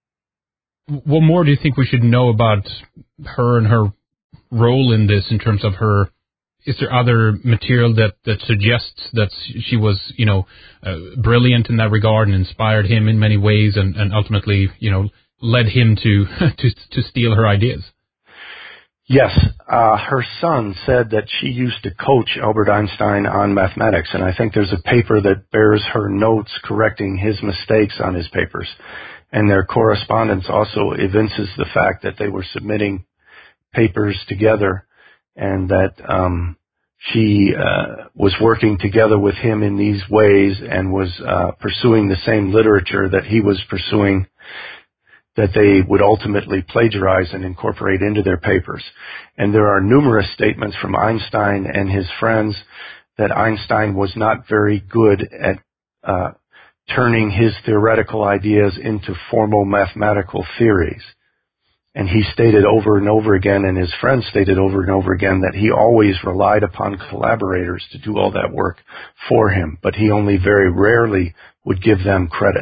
what more do you think we should know about her and her role in this in terms of her? Is there other material that, that suggests that she was, you know, uh, brilliant in that regard and inspired him in many ways and, and ultimately, you know, led him to, to, to steal her ideas? Yes. Uh, her son said that she used to coach Albert Einstein on mathematics, and I think there's a paper that bears her notes correcting his mistakes on his papers. And their correspondence also evinces the fact that they were submitting papers together and that um, she uh, was working together with him in these ways and was uh, pursuing the same literature that he was pursuing, that they would ultimately plagiarize and incorporate into their papers. And there are numerous statements from Einstein and his friends that Einstein was not very good at uh, turning his theoretical ideas into formal mathematical theories. And he stated over and over again, and his friends stated over and over again, that he always relied upon collaborators to do all that work for him, but he only very rarely would give them credit.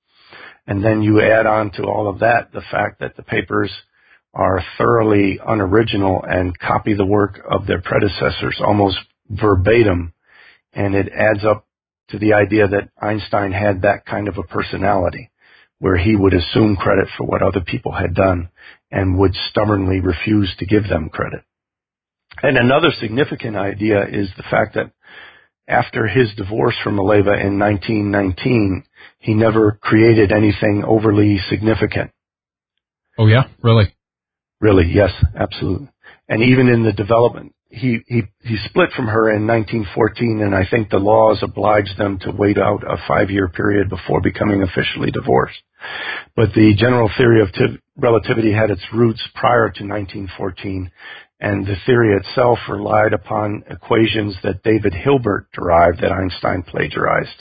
And then you add on to all of that the fact that the papers are thoroughly unoriginal and copy the work of their predecessors almost verbatim, and it adds up to the idea that Einstein had that kind of a personality where he would assume credit for what other people had done and would stubbornly refuse to give them credit. And another significant idea is the fact that after his divorce from Mileva in nineteen nineteen, he never created anything overly significant. Oh, yeah? Really? Really, yes, absolutely. And even in the development, he, he, he split from her in nineteen fourteen, and I think the laws obliged them to wait out a five-year period before becoming officially divorced. But the general theory of t- relativity had its roots prior to nineteen fourteen, and the theory itself relied upon equations that David Hilbert derived that Einstein plagiarized.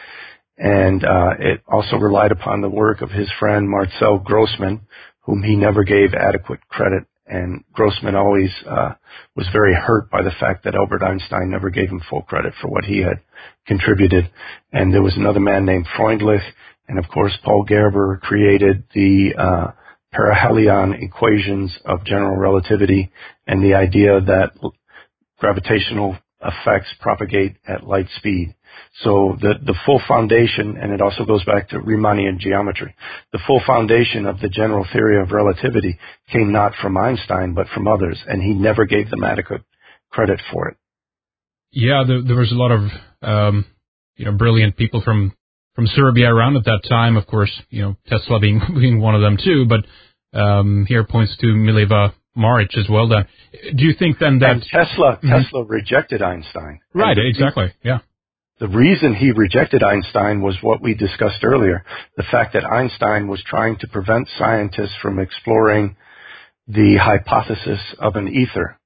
And uh, it also relied upon the work of his friend Marcel Grossmann, whom he never gave adequate credit. And Grossmann always uh, was very hurt by the fact that Albert Einstein never gave him full credit for what he had contributed. And there was another man named Freundlich, and of course Paul Gerber created the uh, perihelion equations of general relativity and the idea that gravitational effects propagate at light speed. So the, the full foundation, and it also goes back to Riemannian geometry, the full foundation of the general theory of relativity came not from Einstein, but from others, and he never gave them adequate credit for it. Yeah, there, there was a lot of, um, you know, brilliant people from, from Serbia around at that time, of course, you know, Tesla being, being one of them too, but, um, here points to Mileva Maric as well. Then, do you think then that and Tesla, mm-hmm. Tesla rejected Einstein? Right, exactly, yeah. The reason he rejected Einstein was what we discussed earlier, the fact that Einstein was trying to prevent scientists from exploring the hypothesis of an ether.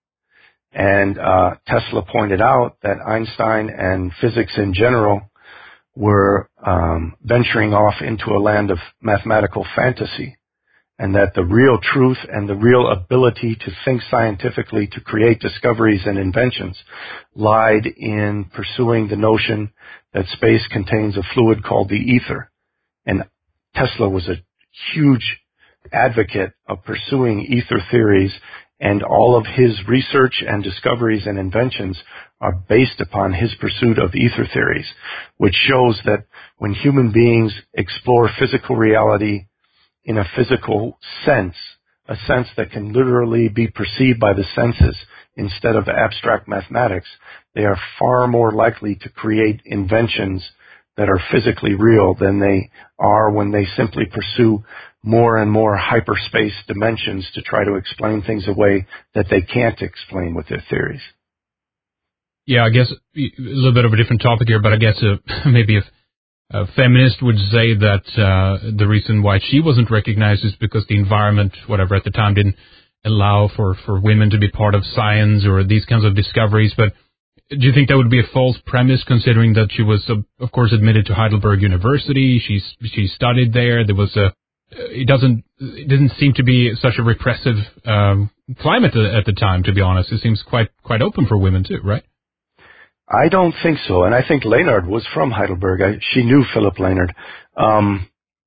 And uh, Tesla pointed out that Einstein and physics in general were um, venturing off into a land of mathematical fantasy, and that the real truth and the real ability to think scientifically, to create discoveries and inventions, lied in pursuing the notion that space contains a fluid called the ether. And Tesla was a huge advocate of pursuing ether theories, and all of his research and discoveries and inventions are based upon his pursuit of ether theories, which shows that when human beings explore physical reality in a physical sense, a sense that can literally be perceived by the senses instead of abstract mathematics, they are far more likely to create inventions that are physically real than they are when they simply pursue more and more hyperspace dimensions to try to explain things away that they can't explain with their theories. Yeah, I guess a little bit of a different topic here, but I guess uh, maybe if a feminist would say that uh, the reason why she wasn't recognized is because the environment, whatever, at the time didn't allow for, for women to be part of science or these kinds of discoveries. But do you think that would be a false premise, considering that she was, uh, of course, admitted to Heidelberg University? She she studied there. There was a it doesn't it didn't seem to be such a repressive um, climate at the time. To be honest, it seems quite quite open for women too, right? I don't think so, and I think Leonard was from Heidelberg. I, she knew Philip Leonard. Um,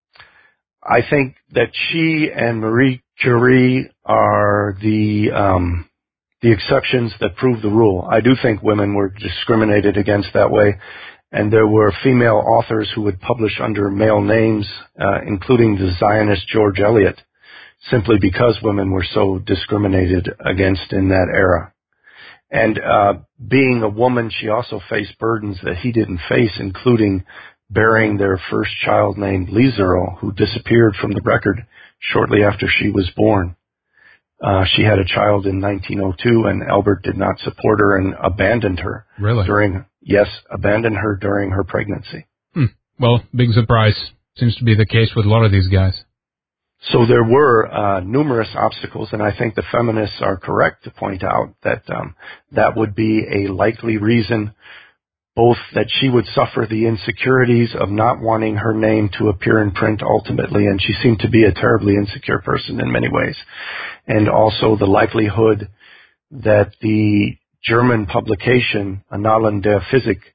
I think that she and Marie Curie are the um, the exceptions that prove the rule. I do think women were discriminated against that way, and there were female authors who would publish under male names, uh, including the Zionist George Eliot, simply because women were so discriminated against in that era. And uh, being a woman, she also faced burdens that he didn't face, including bearing their first child named Lieserl, who disappeared from the record shortly after she was born. Uh, she had a child in nineteen oh two, and Albert did not support her and abandoned her. Really? During yes, abandoned her during her pregnancy. Hmm. Well, big surprise. Seems to be the case with a lot of these guys. So there were uh, numerous obstacles, and I think the feminists are correct to point out that um, that would be a likely reason, both that she would suffer the insecurities of not wanting her name to appear in print ultimately, and she seemed to be a terribly insecure person in many ways, and also the likelihood that the German publication, Annalen der Physik,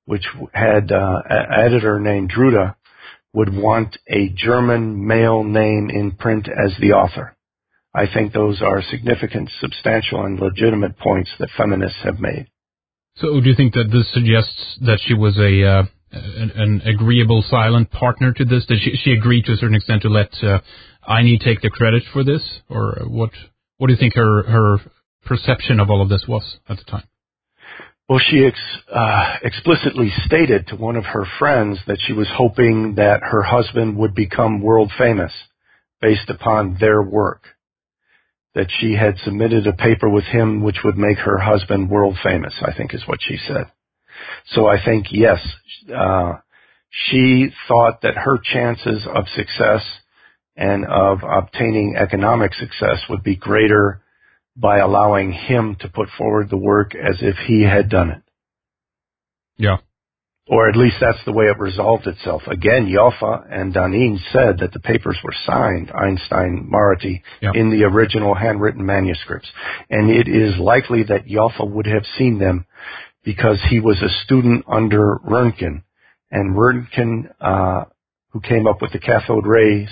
which had uh, an editor named Drude, would want a German male name in print as the author. I think those are significant, substantial, and legitimate points that feminists have made. So do you think that this suggests that she was a uh, an, an agreeable silent partner to this? Did she, she agree to a certain extent to let uh, Ine take the credit for this? Or what What do you think her, her perception of all of this was at the time? Well, she ex, uh, explicitly stated to one of her friends that she was hoping that her husband would become world famous based upon their work, that she had submitted a paper with him which would make her husband world famous, I think is what she said. So I think, yes, uh, she thought that her chances of success and of obtaining economic success would be greater by allowing him to put forward the work as if he had done it. Yeah. Or at least that's the way it resolved itself. Again, Joffe and Danin said that the papers were signed, Einstein, Marti, yeah. in the original handwritten manuscripts. And it is likely that Joffe would have seen them because he was a student under Röntgen. And Röntgen, uh, who came up with the cathode rays,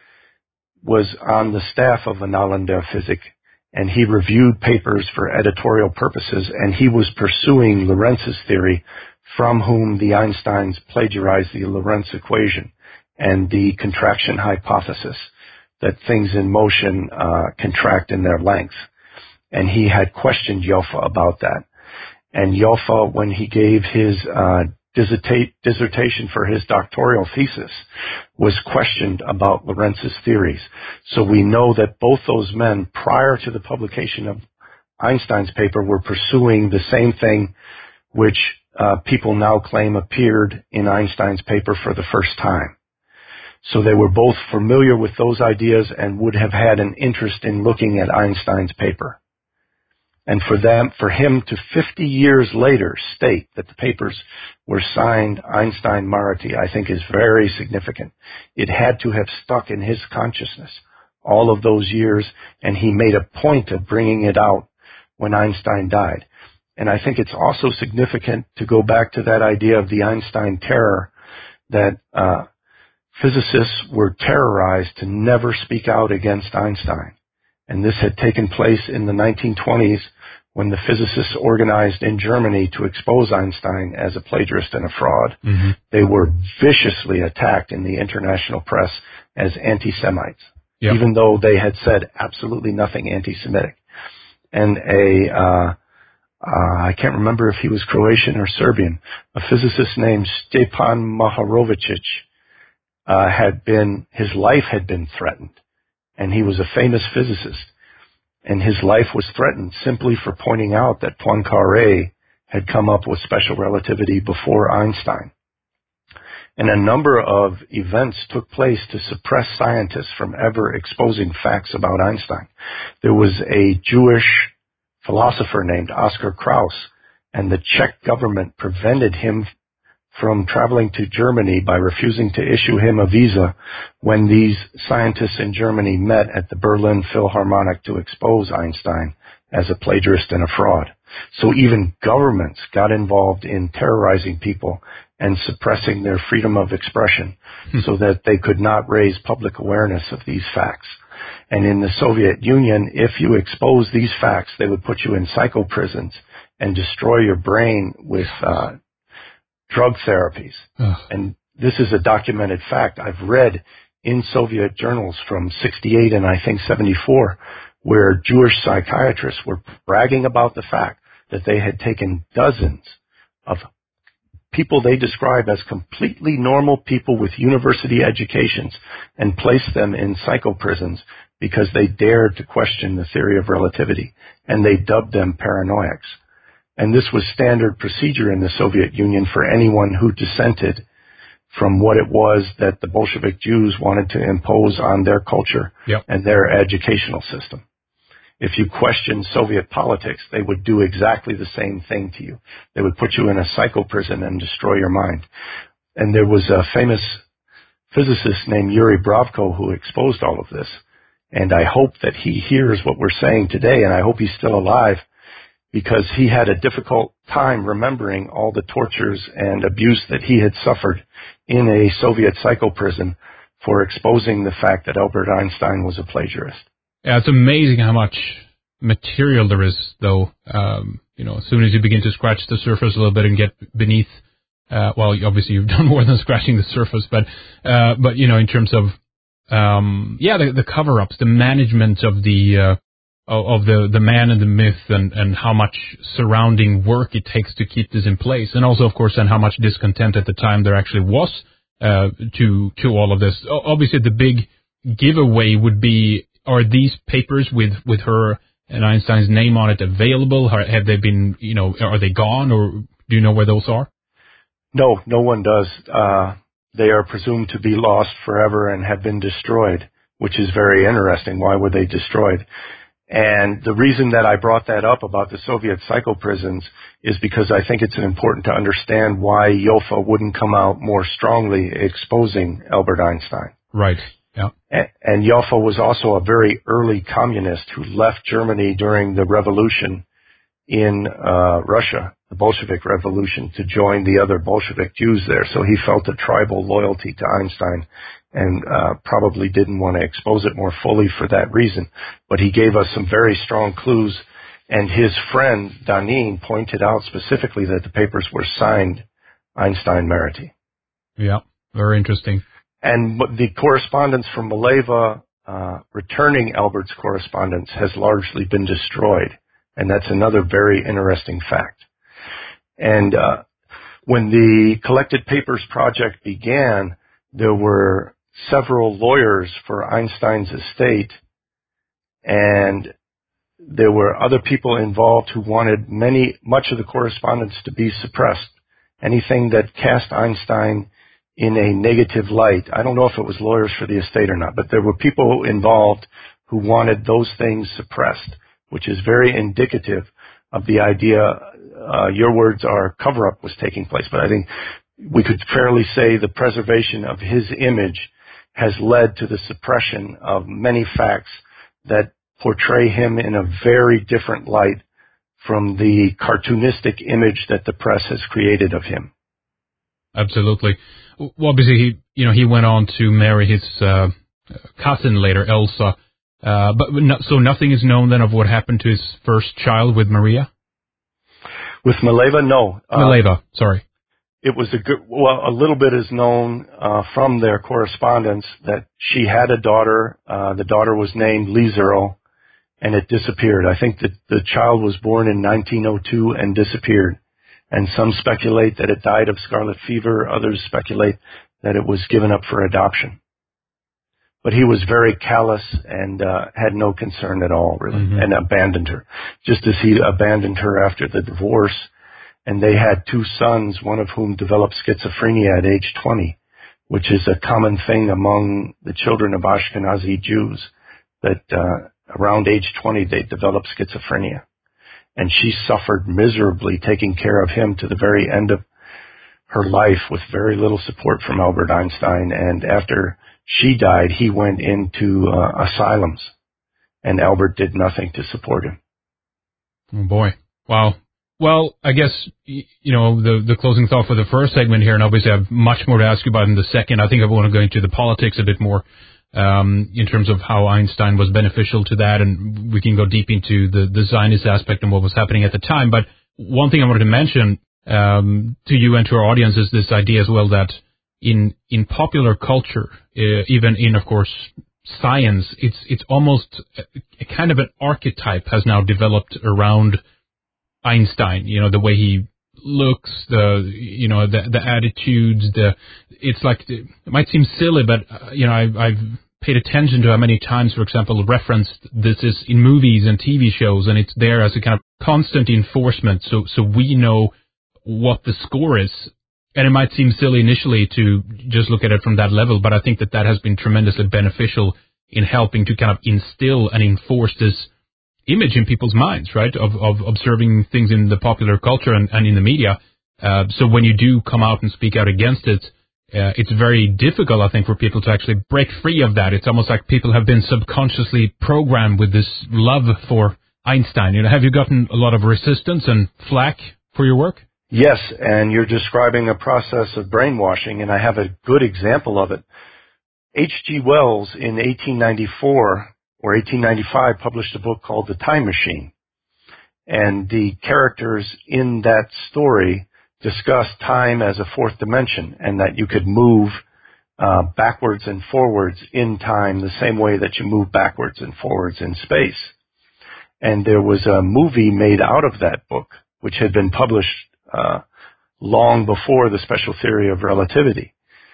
was on the staff of Annalen der Physik. And he reviewed papers for editorial purposes, and he was pursuing Lorentz's theory, from whom the Einsteins plagiarized the Lorentz equation and the contraction hypothesis, that things in motion uh, contract in their length. And he had questioned Joffe about that. And Joffe, when he gave his uh, dissertation for his doctoral thesis, was questioned about Lorentz's theories. So we know that both those men, prior to the publication of Einstein's paper, were pursuing the same thing which uh, people now claim appeared in Einstein's paper for the first time. So they were both familiar with those ideas and would have had an interest in looking at Einstein's paper. And for them, for him to fifty years later state that the papers were signed Einstein-Marti, I think is very significant. It had to have stuck in his consciousness all of those years, and he made a point of bringing it out when Einstein died. And I think it's also significant to go back to that idea of the Einstein terror, that uh, physicists were terrorized to never speak out against Einstein. And this had taken place in the nineteen twenties when the physicists organized in Germany to expose Einstein as a plagiarist and a fraud. Mm-hmm. They were viciously attacked in the international press as anti-Semites, yep. even though they had said absolutely nothing anti-Semitic. And a, uh, uh, I can't remember if he was Croatian or Serbian, a physicist named Stepan Maharovičić uh, had been, his life had been threatened. And he was a famous physicist, and his life was threatened simply for pointing out that Poincaré had come up with special relativity before Einstein. And a number of events took place to suppress scientists from ever exposing facts about Einstein. There was a Jewish philosopher named Oscar Krauss, and the Czech government prevented him from traveling to Germany by refusing to issue him a visa when these scientists in Germany met at the Berlin Philharmonic to expose Einstein as a plagiarist and a fraud. So even governments got involved in terrorizing people and suppressing their freedom of expression hmm. so that they could not raise public awareness of these facts. And in the Soviet Union, if you expose these facts, they would put you in psycho-prisons and destroy your brain with uh drug therapies. Ugh. And this is a documented fact. I've read in Soviet journals from sixty-eight and I think seventy-four where Jewish psychiatrists were bragging about the fact that they had taken dozens of people they describe as completely normal people with university educations and placed them in psycho-prisons because they dared to question the theory of relativity, and they dubbed them paranoiacs. And this was standard procedure in the Soviet Union for anyone who dissented from what it was that the Bolshevik Jews wanted to impose on their culture yep. and their educational system. If you questioned Soviet politics, they would do exactly the same thing to you. They would put you in a psycho prison and destroy your mind. And there was a famous physicist named Yuri Bravko who exposed all of this. And I hope that he hears what we're saying today, and I hope he's still alive, because he had a difficult time remembering all the tortures and abuse that he had suffered in a Soviet psycho prison for exposing the fact that Albert Einstein was a plagiarist. Yeah, it's amazing how much material there is, though. Um, you know, as soon as you begin to scratch the surface a little bit and get beneath, uh, well, obviously you've done more than scratching the surface, but, uh, but, you know, in terms of, um, yeah, the, the cover-ups, the management of the, uh, of the, the man and the myth, and, and how much surrounding work it takes to keep this in place. And also, of course, and how much discontent at the time there actually was, uh, to, to all of this. Obviously, the big giveaway would be, are these papers with, with her and Einstein's name on it available? Have they been, you know, are they gone, or do you know where those are? No, no one does. Uh, they are presumed to be lost forever and have been destroyed, which is very interesting. Why were they destroyed? And the reason that I brought that up about the Soviet psycho prisons is because I think it's important to understand why Joffe wouldn't come out more strongly exposing Albert Einstein. Right. Yeah. And, and Joffe was also a very early communist who left Germany during the revolution in uh, Russia, the Bolshevik Revolution, to join the other Bolshevik Jews there. So he felt a tribal loyalty to Einstein, and uh, probably didn't want to expose it more fully for that reason. But he gave us some very strong clues, and his friend Danin pointed out specifically that the papers were signed Einstein-Merity. Yeah, very interesting. And the correspondence from Mileva, uh, returning Albert's correspondence, has largely been destroyed, and that's another very interesting fact. And uh, when the Collected Papers project began, there were several lawyers for Einstein's estate, and there were other people involved who wanted many, much of the correspondence to be suppressed. Anything that cast Einstein in a negative light. I don't know if it was lawyers for the estate or not, but there were people involved who wanted those things suppressed, which is very indicative of the idea, uh, your words are, cover-up was taking place. But I think we could fairly say the preservation of his image has led to the suppression of many facts that portray him in a very different light from the cartoonistic image that the press has created of him. Absolutely. Well, obviously, he, you know, he went on to marry his uh, cousin later, Elsa. Uh, but no, so nothing is known then of what happened to his first child with Maria? With Mileva, no. Mileva, uh, sorry. It was a good, well, a little bit is known uh, from their correspondence that she had a daughter. Uh, the daughter was named Lieserl, and it disappeared. I think that the child was born in nineteen oh two and disappeared. And some speculate that it died of scarlet fever. Others speculate that it was given up for adoption. But he was very callous and uh, had no concern at all, really, mm-hmm. and abandoned her, just as he abandoned her after the divorce. And they had two sons, one of whom developed schizophrenia at age twenty, which is a common thing among the children of Ashkenazi Jews, that uh, around age twenty they develop schizophrenia. And she suffered miserably taking care of him to the very end of her life with very little support from Albert Einstein. And after she died, he went into uh, asylums, and Albert did nothing to support him. Oh, boy. Wow. Well, I guess, you know, the the closing thought for the first segment here, and obviously I have much more to ask you about in the second. I think I want to go into the politics a bit more. Um, in terms of how Einstein was beneficial to that, and we can go deep into the, the Zionist aspect and what was happening at the time. But one thing I wanted to mention um, to you and to our audience is this idea as well that in in popular culture, uh, even in, of course, science, it's it's almost a, a kind of an archetype has now developed around Einstein. You know, the way he looks, the you know the the attitudes, the it's like it might seem silly, but uh, you know I've, I've paid attention to how many times, for example, referenced this is in movies and T V shows, and it's there as a kind of constant enforcement, so so we know what the score is. And it might seem silly initially to just look at it from that level, but I think that that has been tremendously beneficial in helping to kind of instill and enforce this image in people's minds, right, of, of observing things in the popular culture and, and in the media. Uh, so when you do come out and speak out against it, uh, it's very difficult, I think, for people to actually break free of that. It's almost like people have been subconsciously programmed with this love for Einstein. You know, have you gotten a lot of resistance and flack for your work? Yes, and you're describing a process of brainwashing, and I have a good example of it. H G Wells in eighteen ninety-four or eighteen ninety-five published a book called The Time Machine. And the characters in that story discuss time as a fourth dimension, and that you could move uh, backwards and forwards in time the same way that you move backwards and forwards in space. And there was a movie made out of that book, which had been published uh, long before the special theory of relativity.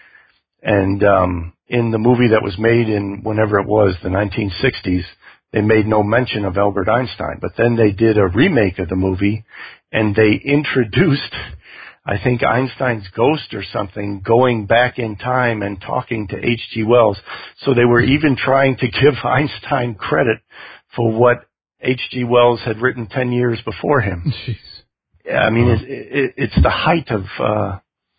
And um, in the movie that was made in whenever it was, the nineteen sixties, they made no mention of Albert Einstein. But then they did a remake of the movie, and they introduced, I think, Einstein's ghost or something going back in time and talking to H G Wells. So they were even trying to give Einstein credit for what H G Wells had written ten years before him. Jeez. Yeah, I mean, it, it, it's the height of... Uh,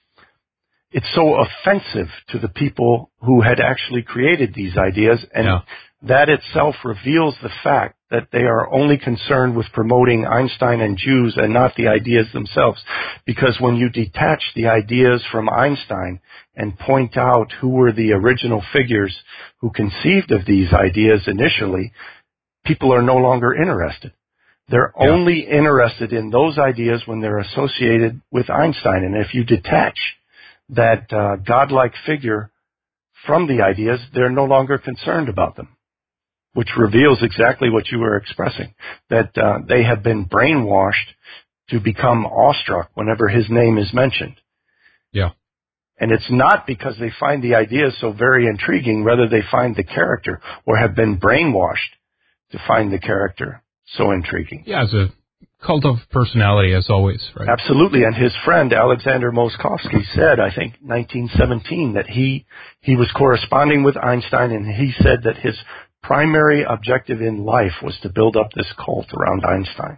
it's so offensive to the people who had actually created these ideas, and yeah. that itself reveals the fact that they are only concerned with promoting Einstein and Jews and not the ideas themselves. Because when you detach the ideas from Einstein and point out who were the original figures who conceived of these ideas initially, people are no longer interested. They're yeah. only interested in those ideas when they're associated with Einstein. And if you detach that uh, godlike figure from the ideas, they're no longer concerned about them, which reveals exactly what you were expressing, that uh, they have been brainwashed to become awestruck whenever his name is mentioned. Yeah. And it's not because they find the ideas so very intriguing, rather they find the character, or have been brainwashed to find the character so intriguing. Yeah, as a cult of personality, as always, right? Absolutely. And his friend Alexander Moskovsky said, I think, nineteen seventeen, that he he was corresponding with Einstein, and he said that his primary objective in life was to build up this cult around Einstein.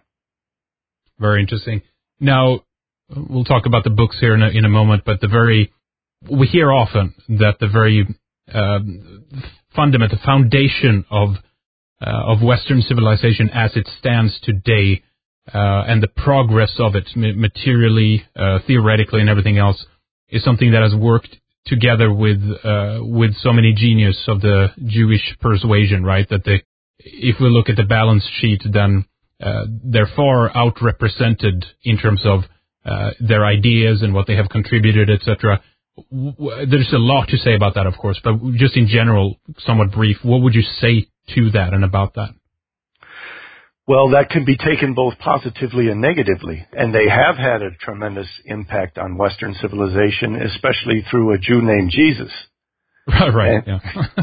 Very interesting. Now, we'll talk about the books here in a, in a moment, but the very we hear often that the very uh, fundamental foundation of uh, of Western civilization as it stands today, Uh, and the progress of it materially, uh, theoretically, and everything else is something that has worked together with uh, with so many genius of the Jewish persuasion, right? That they, if we look at the balance sheet, then uh, they're far outrepresented in terms of uh, their ideas and what they have contributed, et cetera. There's a lot to say about that, of course, but just in general, somewhat brief, what would you say to that and about that? Well, that can be taken both positively and negatively, and they have had a tremendous impact on Western civilization, especially through a Jew named Jesus. Right, and, yeah.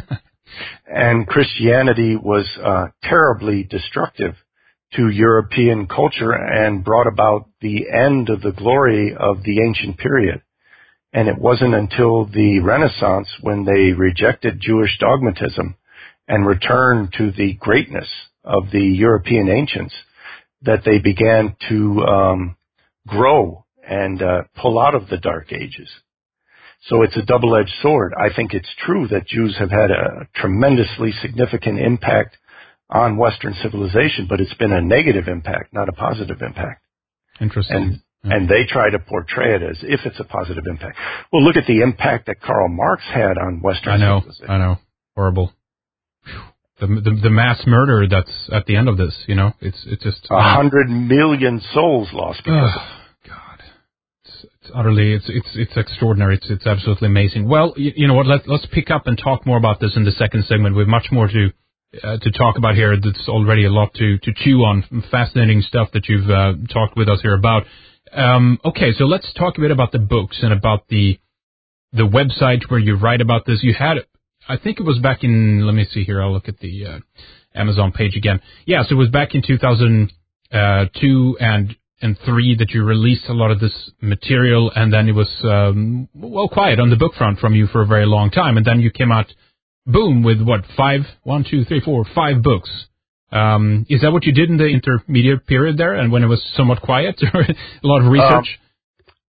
and Christianity was uh, terribly destructive to European culture and brought about the end of the glory of the ancient period. And it wasn't until the Renaissance, when they rejected Jewish dogmatism and returned to the greatness of the European ancients, that they began to um, grow and uh, pull out of the Dark Ages. So it's a double-edged sword. I think it's true that Jews have had a tremendously significant impact on Western civilization, but it's been a negative impact, not a positive impact. Interesting. And, yeah. and they try to portray it as if it's a positive impact. Well, look at the impact that Karl Marx had on Western I know, civilization. I know. Horrible. The, the the mass murder that's at the end of this, you know, it's it's just a hundred million souls lost because oh, God, it's, it's utterly it's it's it's extraordinary. It's it's absolutely amazing. Well, you, you know what? Let let's pick up and talk more about this in the second segment. We have much more to uh, to talk about here. That's already a lot to to chew on. Fascinating stuff that you've uh, talked with us here about. Um, okay, so let's talk a bit about the books and about the the website where you write about this. You had. I think it was back in, let me see here, I'll look at the uh, Amazon page again. Yeah, so it was back in two thousand two and and three that you released a lot of this material, and then it was, um, well, quiet on the book front from you for a very long time, and then you came out, boom, with what, five, one, two, three, four, five books. Um, is that what you did in the intermediate period there, and when it was somewhat quiet, or a lot of research? Um,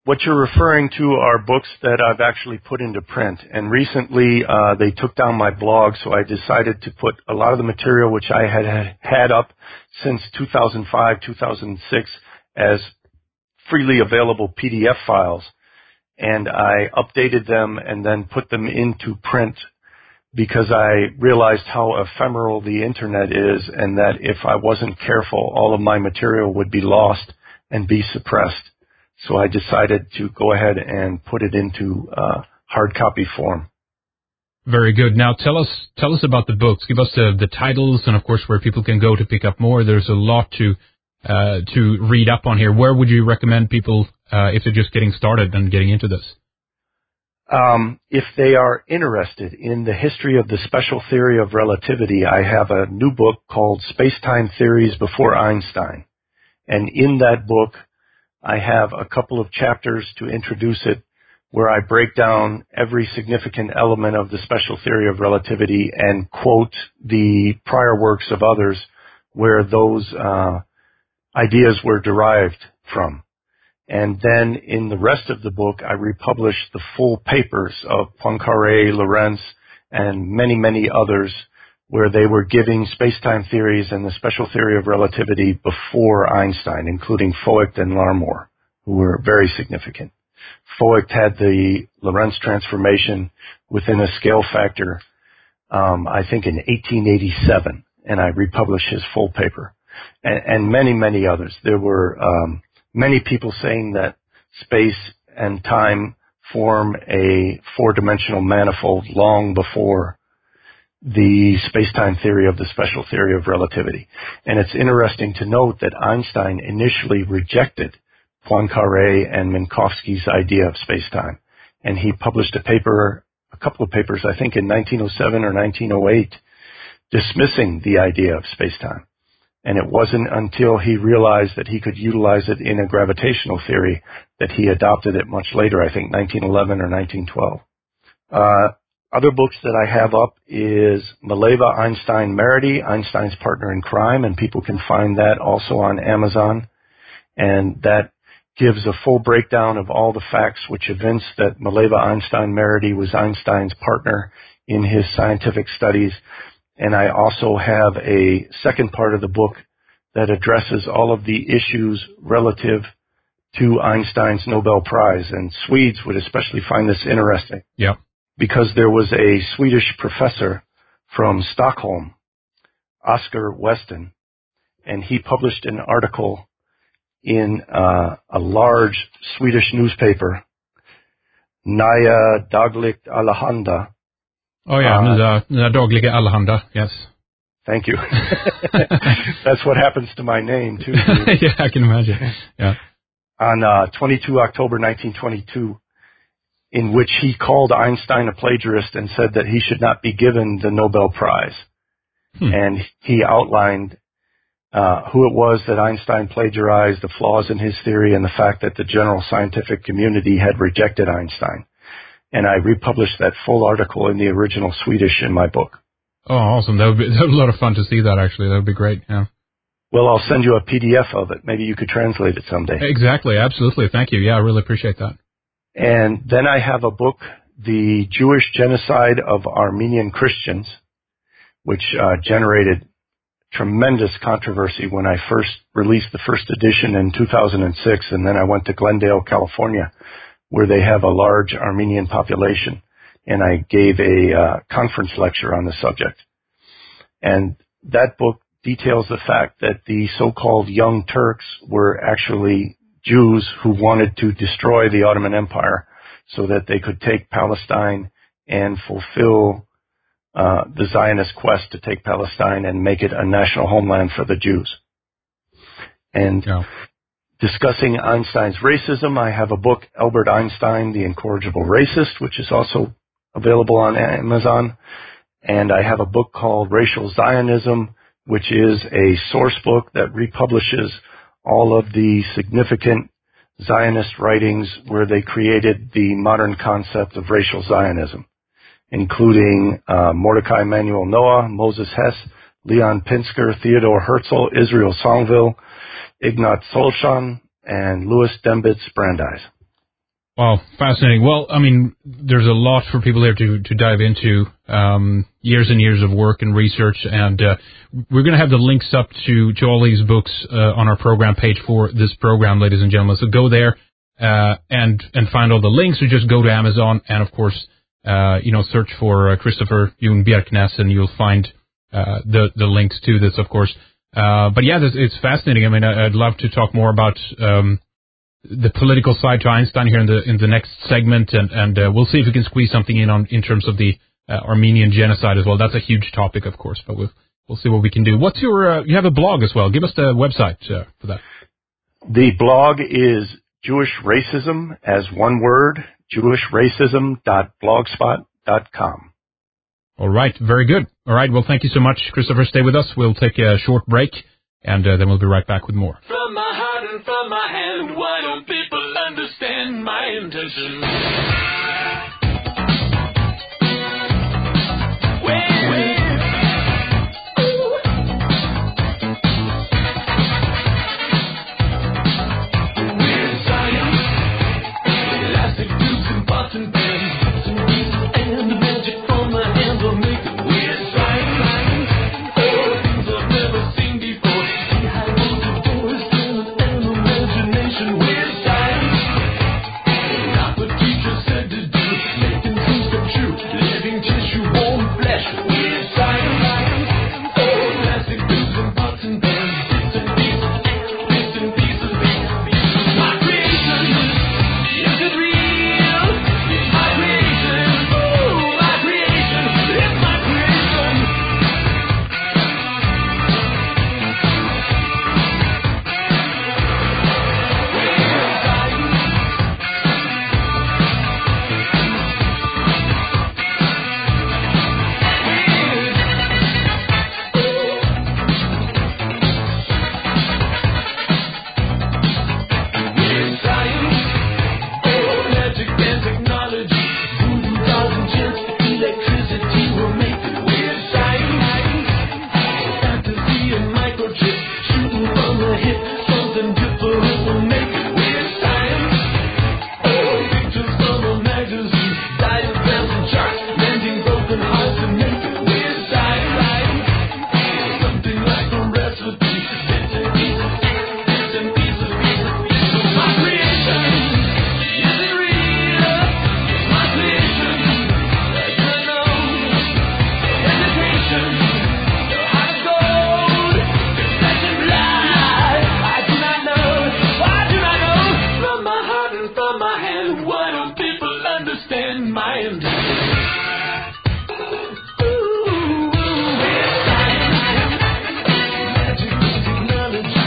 What you're referring to are books that I've actually put into print. And recently, uh, they took down my blog, so I decided to put a lot of the material which I had had up since two thousand five, two thousand six as freely available P D F files. And I updated them and then put them into print because I realized how ephemeral the internet is and that if I wasn't careful, all of my material would be lost and be suppressed. So I decided to go ahead and put it into uh, hard copy form. Very good. Now tell us tell us about the books. Give us the, the titles and, of course, where people can go to pick up more. There's a lot to uh, to read up on here. Where would you recommend people uh, if they're just getting started and getting into this? Um, if they are interested in the history of the special theory of relativity, I have a new book called Space-Time Theories Before Einstein. And in that book, I have a couple of chapters to introduce it where I break down every significant element of the special theory of relativity and quote the prior works of others where those uh, ideas were derived from. And then in the rest of the book, I republish the full papers of Poincaré, Lorentz, and many, many others where they were giving space-time theories and the special theory of relativity before Einstein, including Voigt and Larmor, who were very significant. Voigt had the Lorentz transformation within a scale factor, um, I think in eighteen eighty-seven, and I republished his full paper, and, and many, many others. There were um, many people saying that space and time form a four-dimensional manifold long before the space-time theory of the special theory of relativity. And it's interesting to note that Einstein initially rejected Poincaré and Minkowski's idea of space-time. And he published a paper, a couple of papers, I think in nineteen oh seven or nineteen oh eight, dismissing the idea of space-time. And it wasn't until he realized that he could utilize it in a gravitational theory that he adopted it much later, I think nineteen eleven or nineteen twelve. Uh, Other books that I have up is Mileva, Einstein, Merity, Einstein's Partner in Crime, and people can find that also on Amazon. And that gives a full breakdown of all the facts which evince that Mileva, Einstein, Merity was Einstein's partner in his scientific studies. And I also have a second part of the book that addresses all of the issues relative to Einstein's Nobel Prize. And Swedes would especially find this interesting. Yeah. Because there was a Swedish professor from Stockholm, Oscar Weston, and he published an article in uh, a large Swedish newspaper, Nya Dagligt Allehanda. Oh yeah, uh, Nya Dagliga Allehanda, yes. Thank you. That's what happens to my name, too. Yeah, I can imagine. Yeah. On uh, the twenty-second of October, nineteen twenty-two, in which he called Einstein a plagiarist and said that he should not be given the Nobel Prize. Hmm. And he outlined uh, who it was that Einstein plagiarized, the flaws in his theory, and the fact that the general scientific community had rejected Einstein. And I republished that full article in the original Swedish in my book. Oh, awesome. That would be, that would be a lot of fun to see that, actually. That would be great, yeah. Well, I'll send you a P D F of it. Maybe you could translate it someday. Exactly, absolutely. Thank you. Yeah, I really appreciate that. And then I have a book, The Jewish Genocide of Armenian Christians, which uh, generated tremendous controversy when I first released the first edition in two thousand six, and then I went to Glendale, California, where they have a large Armenian population, and I gave a uh, conference lecture on the subject. And that book details the fact that the so-called Young Turks were actually Jews who wanted to destroy the Ottoman Empire so that they could take Palestine and fulfill uh, the Zionist quest to take Palestine and make it a national homeland for the Jews. And yeah. Discussing Einstein's racism, I have a book, Albert Einstein, The Incorrigible Racist, which is also available on Amazon. And I have a book called Racial Zionism, which is a source book that republishes all of the significant Zionist writings where they created the modern concept of racial Zionism, including uh, Mordecai Emanuel Noah, Moses Hess, Leon Pinsker, Theodore Herzl, Israel Songville, Ignat Solzhan, and Louis Dembitz Brandeis. Wow, fascinating. Well, I mean, there's a lot for people there to, to dive into, um, years and years of work and research, and uh, we're going to have the links up to, to all these books uh, on our program page for this program, ladies and gentlemen. So go there uh, and and find all the links, or just go to Amazon and, of course, uh, you know, search for uh, Christopher Jung Bjerknes, and you'll find uh, the, the links to this, of course. Uh, but yeah, this, it's fascinating. I mean, I, I'd love to talk more about um, the political side to Einstein here in the in the next segment, and and uh, we'll see if we can squeeze something in on in terms of the uh, Armenian genocide as well. That's a huge topic, of course, but we'll we'll see what we can do. What's your uh, you have a blog as well? Give us the website uh, for that. The blog is Jewish Racism as one word, jewish racism dot blogspot dot com. All right, very good. All right, well, thank you so much, Christopher. Stay with us. We'll take a short break, and uh, then we'll be right back with more. From my heart and from my hand, why don't people understand my intention? Wait, wait. Weird science, elastic tubes and button pens, some beats and the magic from my hands will make it weird science. Oh, things I've never seen before. See high voltage doors, talent and imagination. Weird science, not what teacher said to do, making things come true, living tissue, warm flesh. Weird science, oh, plastic tubes and pots and pans, bits and pieces, bits and pieces, bits and pieces. My creation, is it real? It's my creation, oh, my creation, it's my creation. Weird science. Weird science, oh, magic and technology, voodoo dolls and chants, electricity will make it. Weird science, fantasy and microchips, shooting from the hip, something different will make it. Weird science, oh, pictures from a magazine, diagrams and charts, mending broken hearts and make it. Weird science, something like a recipe, bits and pieces, bits and pieces, bits and pieces. My creation, is it real? It's my creation. I do not know. Hesitation, the heart of gold, flesh and blood. I do not know. I do not know. From my heart and from my hand, why don't people understand my intention? Ooh, weird science, magic and technology,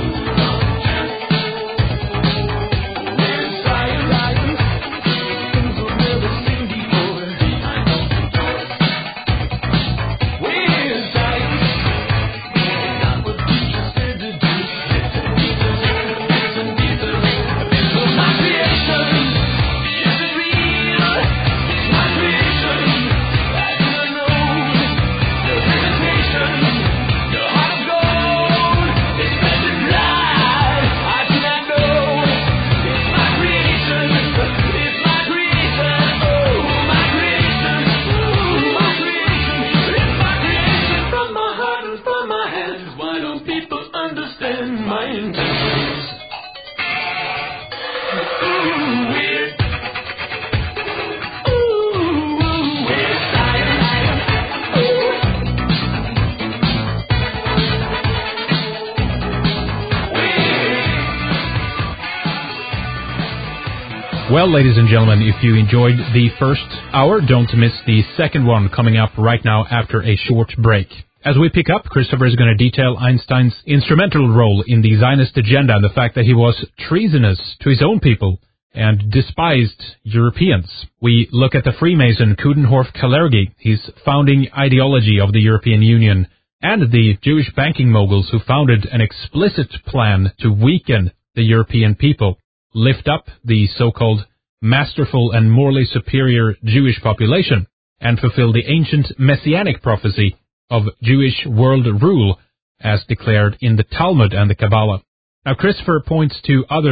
weird science, things we've never seen before. Behind open doors. Weird science, not what teachers said to do. Bits and pieces, bits and pieces, bits of my creation. Is it real? It's my creation. I do not know. The hesitation, the heart of gold, it's flesh and blood. I do not know. It's my creation. It's my creation. Oh, my creation. Oh, my creation. It's my creation. From my heart and from my hands, why don't people understand my intentions? Ooh, weird. Ooh, weird science. Well, ladies and gentlemen, if you enjoyed the first hour, don't miss the second one coming up right now after a short break. As we pick up, Christopher is going to detail Einstein's instrumental role in the Zionist agenda and the fact that he was treasonous to his own people and despised Europeans. We look at the Freemason Coudenhorf Kalergi, his founding ideology of the European Union, and the Jewish banking moguls who founded an explicit plan to weaken the European people, lift up the so-called masterful and morally superior Jewish population, and fulfill the ancient messianic prophecy of Jewish world rule as declared in the Talmud and the Kabbalah. Now, Christopher points to other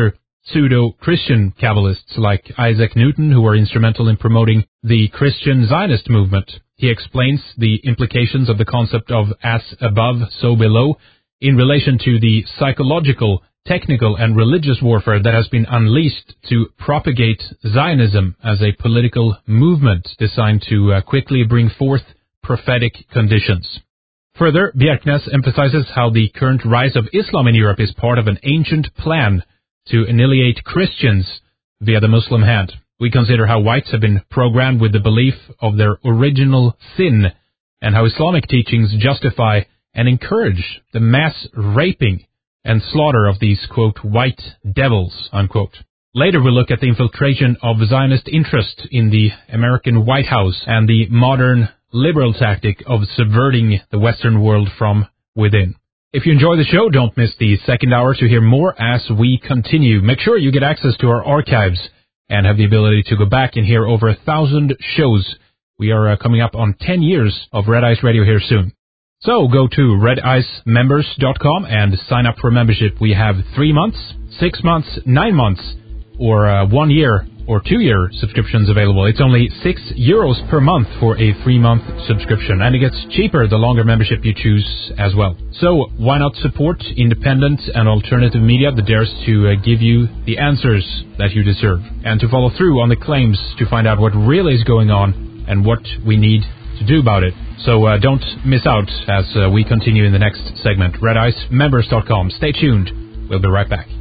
pseudo-Christian Kabbalists like Isaac Newton, who were instrumental in promoting the Christian Zionist movement. He explains the implications of the concept of as above, so below, in relation to the psychological, technical, and religious warfare that has been unleashed to propagate Zionism as a political movement designed to uh, quickly bring forth prophetic conditions. Further, Bjerknes emphasizes how the current rise of Islam in Europe is part of an ancient plan to annihilate Christians via the Muslim hand. We consider how whites have been programmed with the belief of their original sin, and how Islamic teachings justify and encourage the mass raping and slaughter of these, quote, white devils, unquote. Later we'll look at the infiltration of Zionist interest in the American White House and the modern liberal tactic of subverting the Western world from within. If you enjoy the show, don't miss the second hour to hear more as we continue. Make sure you get access to our archives and have the ability to go back and hear over a thousand shows. We are uh, coming up on ten years of Red Ice Radio here soon. So go to red ice members dot com and sign up for membership. We have three months, six months, nine months, or uh, one year or two year subscriptions available. It's only six euros per month for a three month subscription, and it gets cheaper the longer membership you choose as well. So why not support independent and alternative media that dares to uh, give you the answers that you deserve, and to follow through on the claims to find out what really is going on and what we need to do about it. So uh, don't miss out as uh, we continue in the next segment. red ice members dot com. Stay tuned. We'll be right back.